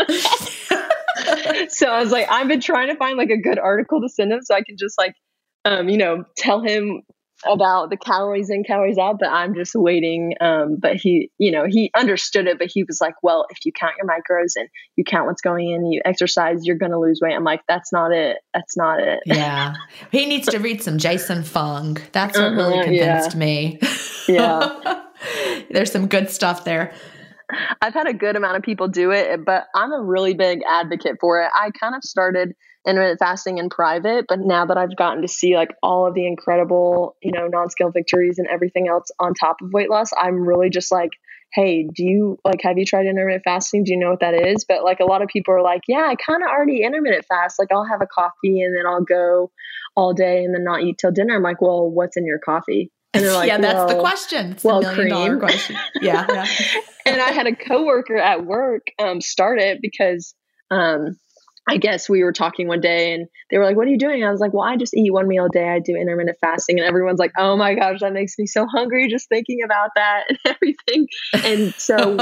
So I was like, I've been trying to find like a good article to send him so I can just like, tell him about the calories in, calories out, but I'm just waiting. But he understood it, but he was like, well, if you count your macros and you count what's going in, you exercise, you're going to lose weight. I'm like, that's not it. That's not it. Yeah. He needs to read some Jason Fung. That's what really convinced me. Yeah. There's some good stuff there. I've had a good amount of people do it, but I'm a really big advocate for it. I kind of started intermittent fasting in private, but now that I've gotten to see like all of the incredible, non-scale victories and everything else on top of weight loss, I'm really just like, hey, have you tried intermittent fasting? Do you know what that is? But like a lot of people are like, yeah, I kind of already intermittent fast. Like I'll have a coffee and then I'll go all day and then not eat till dinner. I'm like, well, what's in your coffee? And they're like, yeah, that's the question. It's the $1 million question. Yeah. And I had a coworker at work start it because I guess we were talking one day and they were like, what are you doing? I was like, well, I just eat one meal a day. I do intermittent fasting. And everyone's like, oh my gosh, that makes me so hungry just thinking about that and everything. And so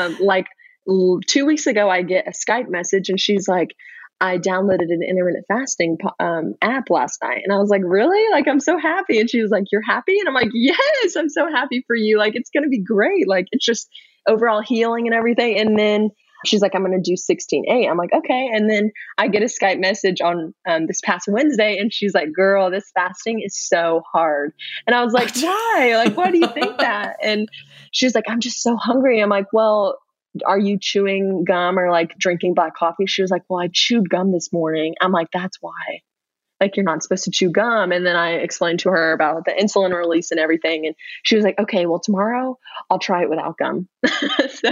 2 weeks ago, I get a Skype message and she's like, I downloaded an intermittent fasting app last night. And I was like, really? Like, I'm so happy. And she was like, you're happy? And I'm like, yes, I'm so happy for you. Like, it's going to be great. Like, it's just overall healing and everything. And then she's like, I'm going to do 16-8. I'm like, okay. And then I get a Skype message on this past Wednesday. And she's like, girl, this fasting is so hard. And I was like, why? Like, why do you think that? And she's like, I'm just so hungry. I'm like, well, are you chewing gum or like drinking black coffee? She was like, well, I chewed gum this morning. I'm like, that's why. Like, you're not supposed to chew gum. And then I explained to her about the insulin release and everything. And she was like, okay, well, tomorrow I'll try it without gum. So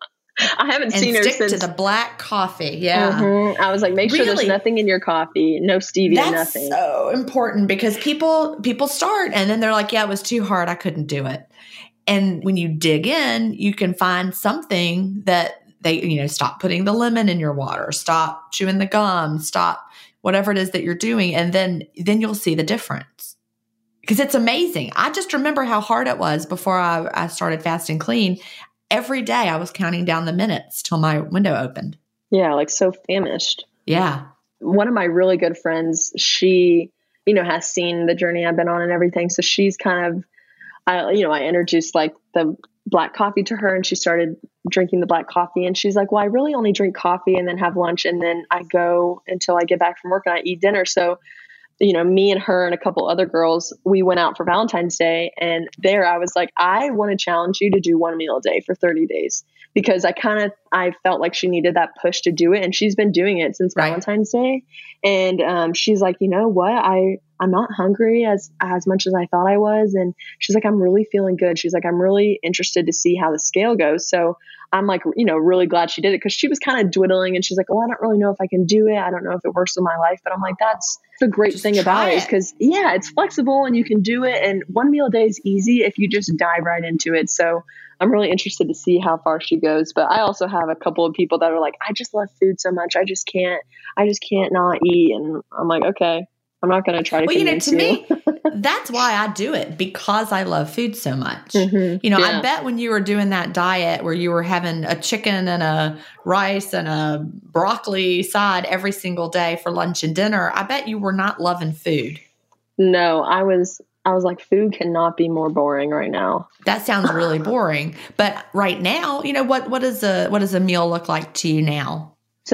I haven't seen her since. To the black coffee. Yeah. Mm-hmm. I was like, make sure there's nothing in your coffee, no stevia, nothing. That's so important because people start and then they're like, yeah, it was too hard. I couldn't do it. And when you dig in, you can find something that they, stop putting the lemon in your water, stop chewing the gum, stop whatever it is that you're doing. And then you'll see the difference because it's amazing. I just remember how hard it was before I started fasting clean. Every day I was counting down the minutes till my window opened. Yeah. Like so famished. Yeah. One of my really good friends, she, has seen the journey I've been on and everything. So she's kind of, I introduced like the black coffee to her and she started drinking the black coffee and she's like, well, I really only drink coffee and then have lunch. And then I go until I get back from work and I eat dinner. So, me and her and a couple other girls, we went out for Valentine's Day and there I was like, I want to challenge you to do one meal a day for 30 days because I felt like she needed that push to do it. And she's been doing it since Valentine's Day. And she's like, you know what? I'm not hungry as much as I thought I was. And she's like, I'm really feeling good. She's like, I'm really interested to see how the scale goes. So I'm like, really glad she did it because she was kind of dwindling and she's like, oh, I don't really know if I can do it. I don't know if it works in my life. But I'm like, that's the great thing about it is because, it's flexible and you can do it. And one meal a day is easy if you just dive right into it. So I'm really interested to see how far she goes. But I also have a couple of people that are like, I just love food so much. I just can't not eat. And I'm like, okay. I'm not going to try to convince you. Me, that's why I do it because I love food so much. Mm-hmm. I bet when you were doing that diet where you were having a chicken and a rice and a broccoli side every single day for lunch and dinner, I bet you were not loving food. No, I was like, food cannot be more boring right now. That sounds really boring. But right now, what does a meal look like to you now?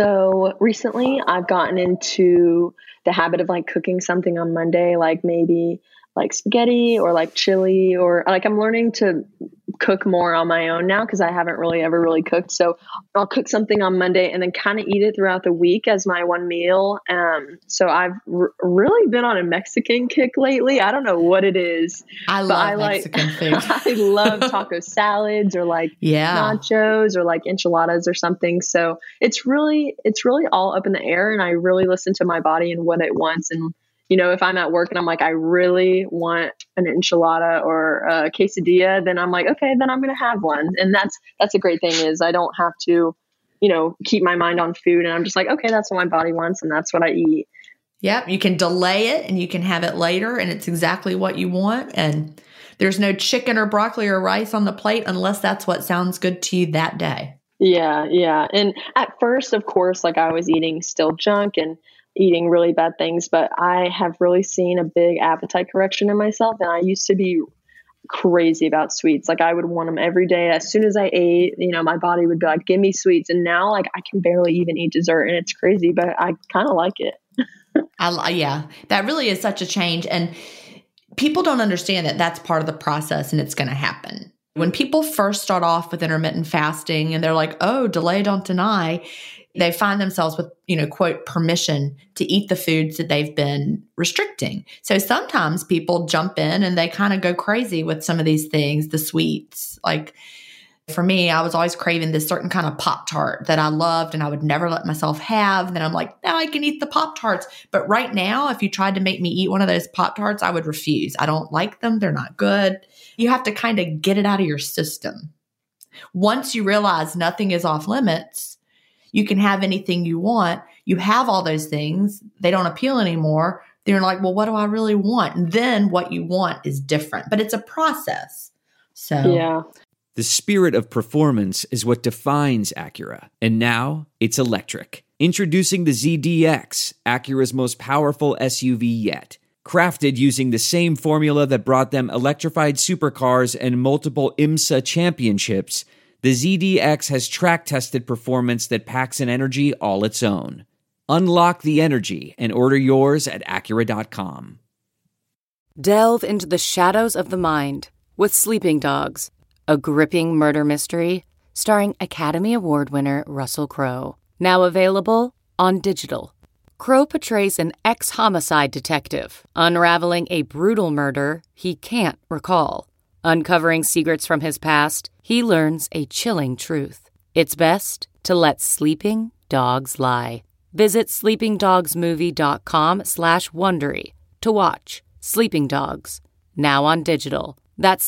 So recently I've gotten into the habit of like cooking something on Monday, like maybe like spaghetti or like chili or like I'm learning to cook more on my own now because I haven't really ever really cooked. So I'll cook something on Monday and then kind of eat it throughout the week as my one meal. So I've really been on a Mexican kick lately. I don't know what it is. I love Mexican food. I love taco salads or like nachos or like enchiladas or something. So it's really all up in the air and I really listen to my body and what it wants. And if I'm at work and I'm like, I really want an enchilada or a quesadilla, then I'm like, okay, then I'm going to have one. And that's a great thing is I don't have to, keep my mind on food. And I'm just like, okay, that's what my body wants. And that's what I eat. Yep. You can delay it and you can have it later and it's exactly what you want. And there's no chicken or broccoli or rice on the plate unless that's what sounds good to you that day. Yeah. Yeah. And at first, of course, like I was eating still junk and eating really bad things, but I have really seen a big appetite correction in myself. And I used to be crazy about sweets. Like I would want them every day. As soon as I ate, my body would be like, give me sweets. And now like I can barely even eat dessert, and it's crazy, but I kind of like it. Yeah, that really is such a change. And people don't understand that that's part of the process, and it's going to happen. When people first start off with intermittent fasting and they're like, oh, delay, don't deny, they find themselves with, quote, permission to eat the foods that they've been restricting. So sometimes people jump in and they kind of go crazy with some of these things, the sweets. Like for me, I was always craving this certain kind of Pop-Tart that I loved and I would never let myself have. And then I'm like, now I can eat the Pop-Tarts. But right now, if you tried to make me eat one of those Pop-Tarts, I would refuse. I don't like them. They're not good. You have to kind of get it out of your system. Once you realize nothing is off limits, you can have anything you want. You have all those things. They don't appeal anymore. Then you're like, well, what do I really want? And then what you want is different. But it's a process. So yeah. The spirit of performance is what defines Acura. And now it's electric. Introducing the ZDX, Acura's most powerful SUV yet. Crafted using the same formula that brought them electrified supercars and multiple IMSA championships, the ZDX has track-tested performance that packs an energy all its own. Unlock the energy and order yours at Acura.com. Delve into the shadows of the mind with Sleeping Dogs, a gripping murder mystery starring Academy Award winner Russell Crowe. Now available on digital. Crowe portrays an ex-homicide detective unraveling a brutal murder he can't recall. Uncovering secrets from his past, he learns a chilling truth. It's best to let sleeping dogs lie. Visit sleepingdogsmovie.com/Wondery to watch Sleeping Dogs, now on digital. That's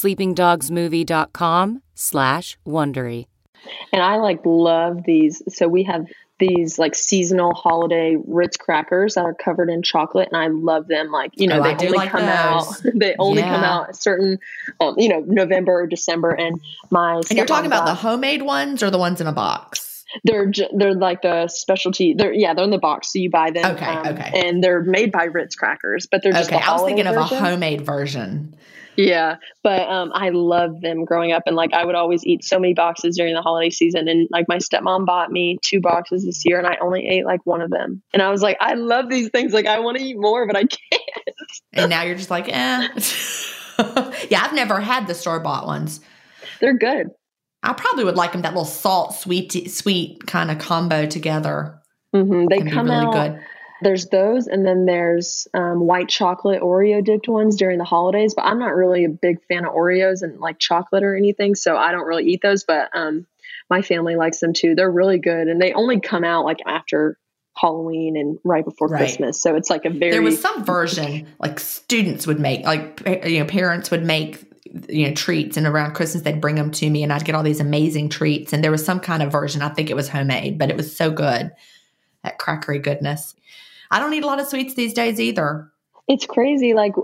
sleepingdogsmovie.com/Wondery. And I love these. So we have these seasonal holiday Ritz crackers that are covered in chocolate, and I love them. They only come out. They only come out a certain, November or December. And you're talking about the homemade ones or the ones in a box? They're like the specialty. They're in the box, so you buy them. Okay. And they're made by Ritz crackers, but they're just okay. I was thinking version. of a homemade version. Yeah, but I loved them growing up, and I would always eat so many boxes during the holiday season. And my stepmom bought me 2 boxes this year, and I only ate one of them. And I was like, I love these things. I want to eat more, but I can't. And now you're just like, eh. Yeah, I've never had the store-bought ones. They're good. I probably would like them, that little salt, sweet kind of combo together. Mm-hmm. They come really out. Good. There's those, and then there's white chocolate Oreo dipped ones during the holidays. But I'm not really a big fan of Oreos and chocolate or anything, so I don't really eat those. But my family likes them too. They're really good, and they only come out after Halloween and right before Christmas. So it's a very. There was some version students would make, parents would make. Treats, and around Christmas they'd bring them to me, and I'd get all these amazing treats. And there was some kind of version, I think it was homemade, but it was so good. That crackery goodness. I don't eat a lot of sweets these days either. It's crazy. Like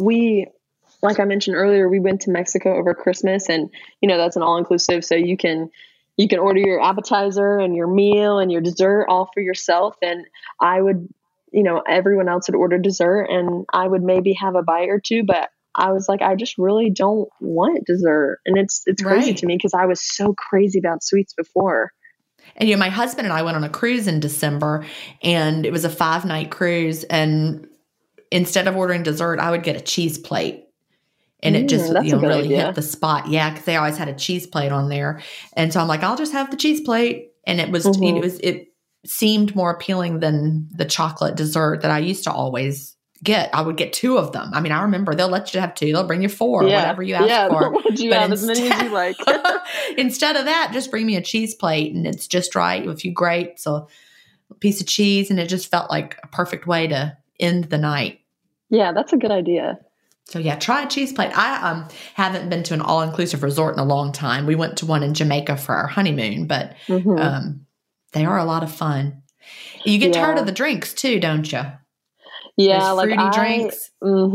I mentioned earlier, we went to Mexico over Christmas, and that's an all-inclusive. So you can order your appetizer and your meal and your dessert all for yourself. And I would, everyone else would order dessert, and I would maybe have a bite or two, but I was like, I just really don't want dessert. And it's crazy to me because I was so crazy about sweets before. And, my husband and I went on a cruise in December, and it was a 5-night cruise. And instead of ordering dessert, I would get a cheese plate. And it just really hit the spot. Yeah, because they always had a cheese plate on there. And so I'm like, I'll just have the cheese plate. And it was, it seemed more appealing than the chocolate dessert that I used to always get. I would get 2 of them. I mean, I remember they'll let you have 2. They'll bring you 4, whatever you ask for. You have as many as you like. Instead of that, just bring me a cheese plate, and it's just right with a few grapes, a piece of cheese, and it just felt like a perfect way to end the night. Yeah, that's a good idea. So yeah, try a cheese plate. I haven't been to an all-inclusive resort in a long time. We went to one in Jamaica for our honeymoon, but they are a lot of fun. You get tired of the drinks too, don't you? Yeah, those fruity drinks.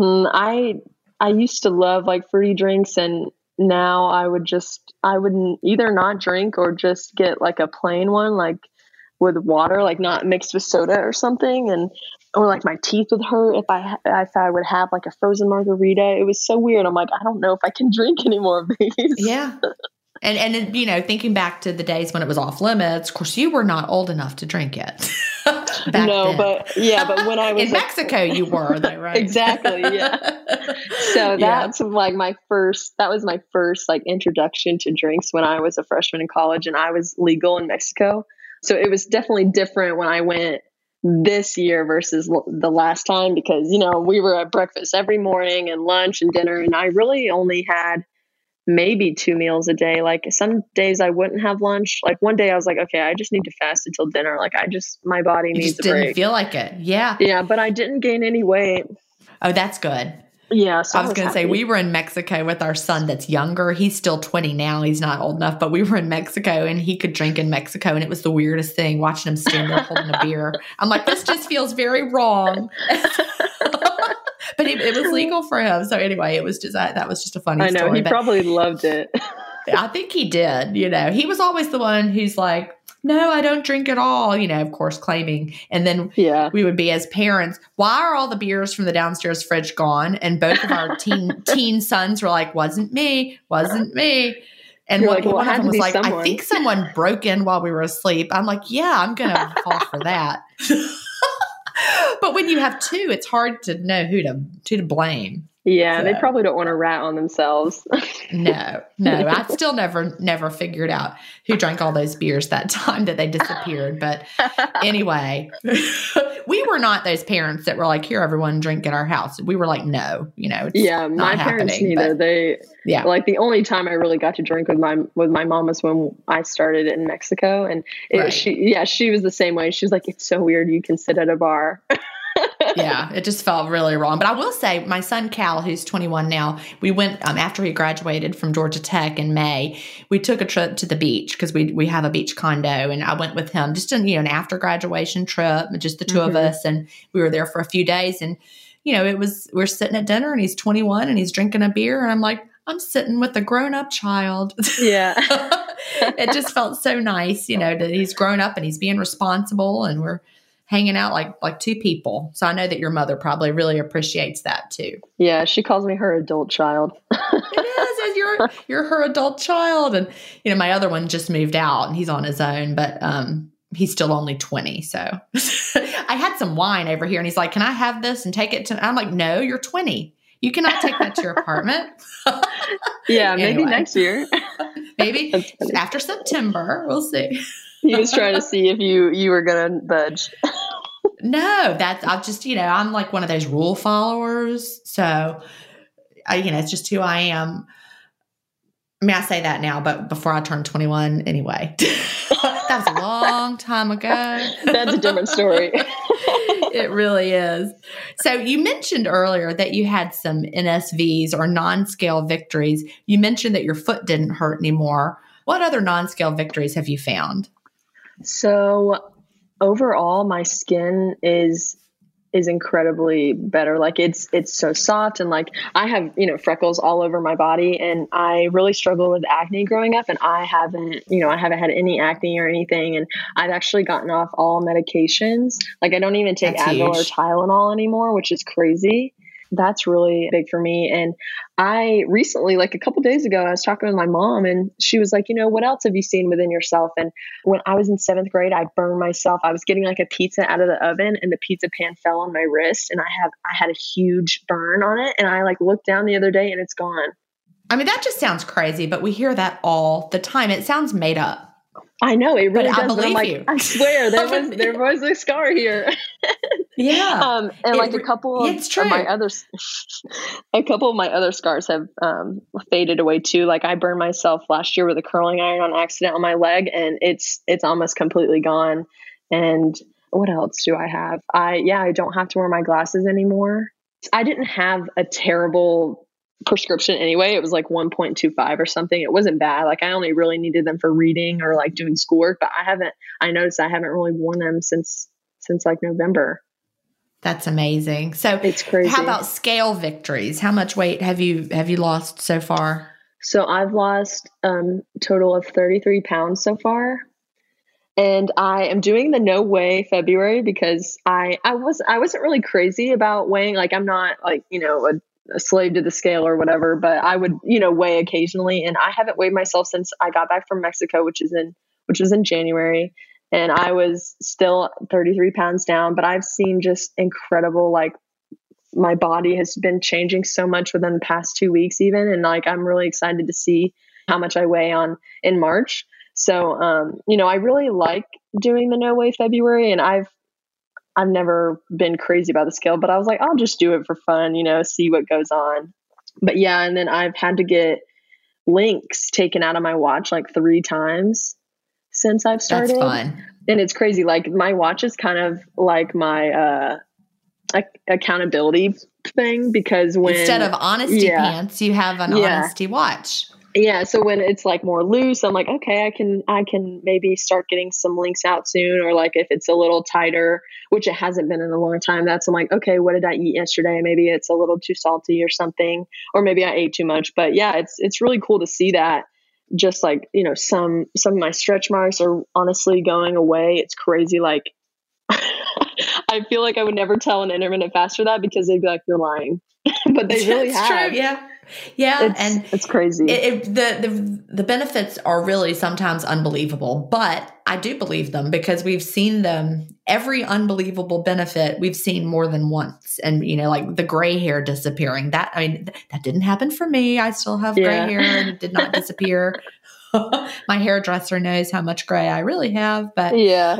I used to love fruity drinks, and now I wouldn't either not drink or just get a plain one, like with water, like not mixed with soda or something. Or like my teeth would hurt if I would have like a frozen margarita. It was so weird. I'm like, I don't know if I can drink any more of these. Yeah. And you know, thinking back to the days when it was off limits, of course, you were not old enough to drink it. No, but when I was in Mexico, you were though, right? Exactly. Yeah. So that's like that was my first like introduction to drinks when I was a freshman in college, and I was legal in Mexico. So it was definitely different when I went this year versus the last time, because, you know, we were at breakfast every morning and lunch and dinner, and I really only had maybe 2 meals a day. Like some days I wouldn't have lunch. Like one day I was like, okay, I just need to fast until dinner. Like my body needs a break. Didn't feel like it. Yeah. Yeah. But I didn't gain any weight. Oh, that's good. Yeah. So I was going to say, we were in Mexico with our son that's younger. He's still 20 now. He's not old enough, but we were in Mexico and he could drink in Mexico. And it was the weirdest thing watching him stand there holding a beer. I'm like, this just feels very wrong. But it was legal for him. So anyway, it was just, that was just a funny story. I know, he probably loved it. I think he did. You know, he was always the one who's like, no, I don't drink at all, you know, of course, claiming. And then we would be as parents, why are all the beers from the downstairs fridge gone? And both of our teen sons were like, wasn't me. And one of them was like, I think someone broke in while we were asleep. I'm like, yeah, I'm going to fall for that. But when you have two, it's hard to know who to blame. Yeah, so they probably don't want to rat on themselves. No. I still never figured out who drank all those beers that time that they disappeared. But anyway, we were not those parents that were like, here, everyone drink at our house. We were like, no, you know, it's my parents neither. Like the only time I really got to drink with my mom was when I started in Mexico. And she was the same way. She was like, it's so weird you can sit at a bar. Yeah, it just felt really wrong. But I will say, my son Cal, who's 21 now, we went after he graduated from Georgia Tech in May. We took a trip to the beach because we have a beach condo, and I went with him just an after graduation trip, just the two of us, and we were there for a few days. And we're sitting at dinner, and he's 21, and he's drinking a beer, and I'm like, I'm sitting with a grown-up child. Yeah. It just felt so nice, that he's grown up and he's being responsible, and we're hanging out like two people. So I know that your mother probably really appreciates that too. Yeah, she calls me her adult child. It is. You're her adult child. And my other one just moved out and he's on his own, but he's still only 20. So I had some wine over here and he's like, can I have this and take it to, I'm like, no, you're 20. You cannot take that to your apartment. Yeah, maybe next year. Maybe after September, we'll see. He was trying to see if you were going to budge. No, I'll just, I'm like one of those rule followers. So, it's just who I am. I mean, I say that now, but before I turned 21, anyway, that was a long time ago. That's a different story. It really is. So you mentioned earlier that you had some NSVs or non-scale victories. You mentioned that your foot didn't hurt anymore. What other non-scale victories have you found? So overall, my skin is incredibly better. Like it's so soft, and like I have, freckles all over my body, and I really struggled with acne growing up, and I haven't had any acne or anything. And I've actually gotten off all medications. Like I don't even take Advil or Tylenol anymore, which is crazy. That's really big for me. And I recently, like a couple days ago, I was talking with my mom and she was like, what else have you seen within yourself? And when I was in 7th grade, I burned myself. I was getting like a pizza out of the oven and the pizza pan fell on my wrist and I had a huge burn on it. And I like looked down the other day and it's gone. I mean, that just sounds crazy, but we hear that all the time. It sounds made up. I know it really does. I believe you. I swear there was a scar here. Yeah. And like a couple of my other scars have faded away too. Like I burned myself last year with a curling iron on accident on my leg, and it's almost completely gone. And what else do I have? I don't have to wear my glasses anymore. I didn't have a terrible prescription anyway. It was like 1.25 or something. It wasn't bad. Like I only really needed them for reading or like doing schoolwork, but I noticed I haven't really worn them since like November. That's amazing. So it's crazy. How about scale victories? How much weight have you lost so far? So I've lost total of 33 pounds so far. And I am doing the no weigh February because I wasn't really crazy about weighing. Like, I'm not like, a slave to the scale or whatever, but I would, weigh occasionally. And I haven't weighed myself since I got back from Mexico, which was in January. And I was still 33 pounds down, but I've seen just incredible, like, my body has been changing so much within the past 2 weeks even. And like, I'm really excited to see how much I weigh in March. So, I really like doing the no weigh February, and I've never been crazy about the scale, but I was like, I'll just do it for fun, see what goes on. But yeah. And then I've had to get links taken out of my watch like 3 times since I've started. That's fun. And it's crazy. Like, my watch is kind of like my, accountability thing, because when instead of honesty pants, you have an honesty watch. Yeah. So when it's like more loose, I'm like, okay, I can maybe start getting some links out soon. Or like if it's a little tighter, which it hasn't been in a long time, I'm like, okay, what did I eat yesterday? Maybe it's a little too salty or something, or maybe I ate too much. But yeah, it's really cool to see that. Just like, some of my stretch marks are honestly going away. It's crazy. Like, I feel like I would never tell an intermittent faster that, because they'd be like, you're lying. But they really have. True. Yeah. Yeah. It's crazy. The benefits are really sometimes unbelievable, but I do believe them because we've seen them. Every unbelievable benefit we've seen more than once. And, like the gray hair disappearing, that didn't happen for me. I still have gray hair and it did not disappear. My hairdresser knows how much gray I really have, but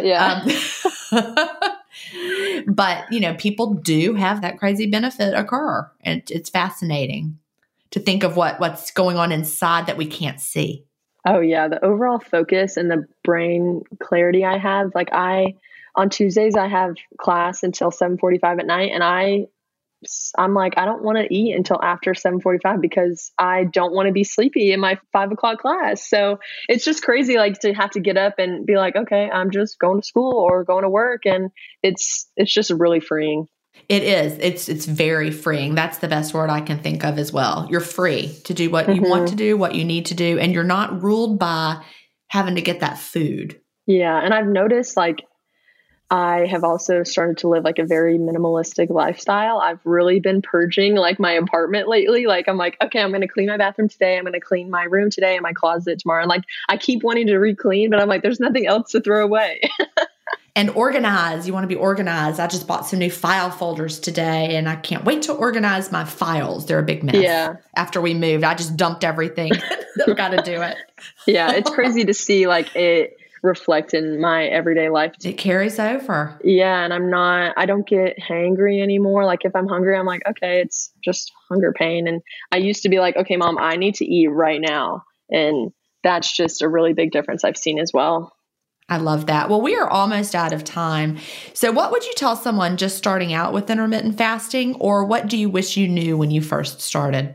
but people do have that crazy benefit occur, and it's fascinating to think of what's going on inside that we can't see. Oh yeah, the overall focus and the brain clarity I have. Like, on Tuesdays I have class until 7:45 at night, and I'm like, I don't want to eat until after 7:45 because I don't want to be sleepy in my 5 o'clock class. So it's just crazy, like, to have to get up and be like, okay, I'm just going to school or going to work. And it's just really freeing. It is. It's very freeing. That's the best word I can think of as well. You're free to do what you want to do, what you need to do. And you're not ruled by having to get that food. Yeah. And I've noticed, like, I have also started to live like a very minimalistic lifestyle. I've really been purging like my apartment lately. Like, I'm like, okay, I'm going to clean my bathroom today. I'm going to clean my room today and my closet tomorrow. And like, I keep wanting to re-clean, but I'm like, there's nothing else to throw away. And organize. You want to be organized. I just bought some new file folders today, and I can't wait to organize my files. They're a big mess. Yeah. After we moved, I just dumped everything. I've got to do it. Yeah. It's crazy to see like it reflect in my everyday life. It carries over. Yeah. And I don't get hangry anymore. Like, if I'm hungry, I'm like, okay, it's just hunger pain. And I used to be like, okay, Mom, I need to eat right now. And that's just a really big difference I've seen as well. I love that. Well, we are almost out of time. So what would you tell someone just starting out with intermittent fasting, or what do you wish you knew when you first started?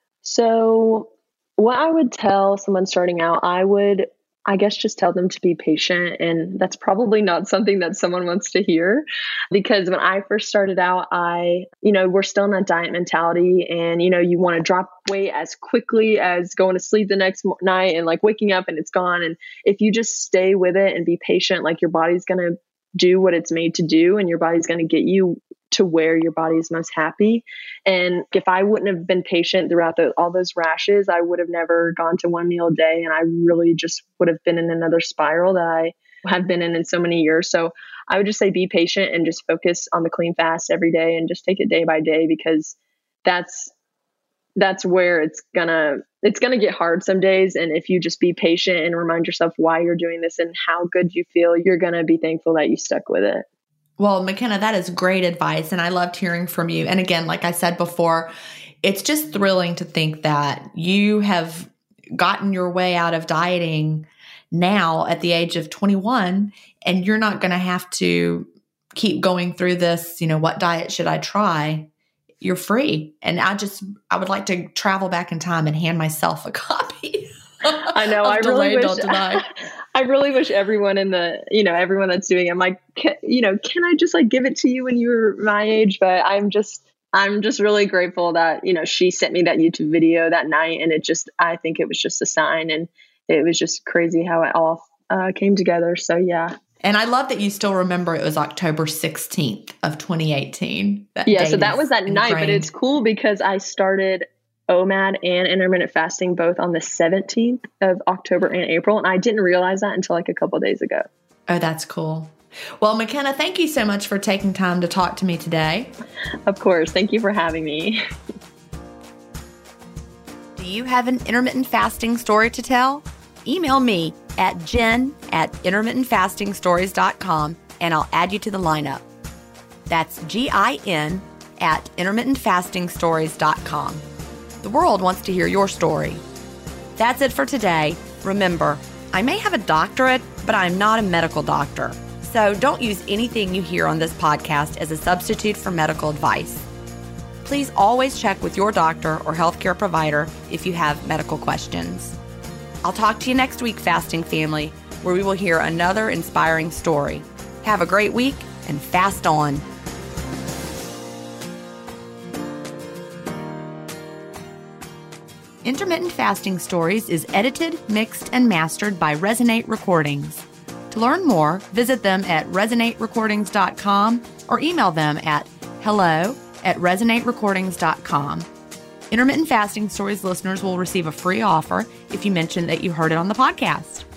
So what I would tell someone starting out, I guess just tell them to be patient. And that's probably not something that someone wants to hear, because when I first started out, we're still in that diet mentality, and, you want to drop weight as quickly as going to sleep the next night and like waking up and it's gone. And if you just stay with it and be patient, like, your body's going to do what it's made to do, and your body's going to get you to where your body is most happy. And if I wouldn't have been patient throughout all those rashes, I would have never gone to 1 meal a day. And I really just would have been in another spiral that I have been in so many years. So I would just say, be patient and just focus on the clean fast every day, and just take it day by day, because that's where it's gonna get hard some days. And if you just be patient and remind yourself why you're doing this and how good you feel, you're gonna be thankful that you stuck with it. Well, McKenna, that is great advice. And I loved hearing from you. And again, like I said before, it's just thrilling to think that you have gotten your way out of dieting now at the age of 21, and you're not going to have to keep going through this, what diet should I try? You're free. And I would like to travel back in time and hand myself a copy. I know. I really wish everyone everyone that's doing it, I'm like, can I just like give it to you when you were my age? But I'm just really grateful that, she sent me that YouTube video that night, and I think it was just a sign, and it was just crazy how it all came together. So yeah. And I love that you still remember it was October 16th of 2018. So that was that night, but it's cool because I started OMAD and intermittent fasting both on the 17th of October and April. And I didn't realize that until like a couple of days ago. Oh, that's cool. Well, McKenna, thank you so much for taking time to talk to me today. Of course. Thank you for having me. Do you have an intermittent fasting story to tell? Email me at jen@intermittentfastingstories.com and I'll add you to the lineup. That's GIN@intermittentfastingstories.com. The world wants to hear your story. That's it for today. Remember, I may have a doctorate, but I'm not a medical doctor. So don't use anything you hear on this podcast as a substitute for medical advice. Please always check with your doctor or healthcare provider if you have medical questions. I'll talk to you next week, Fasting Family, where we will hear another inspiring story. Have a great week and fast on. Intermittent Fasting Stories is edited, mixed, and mastered by Resonate Recordings. To learn more, visit them at resonaterecordings.com or email them at hello@resonaterecordings.com. Intermittent Fasting Stories listeners will receive a free offer if you mention that you heard it on the podcast.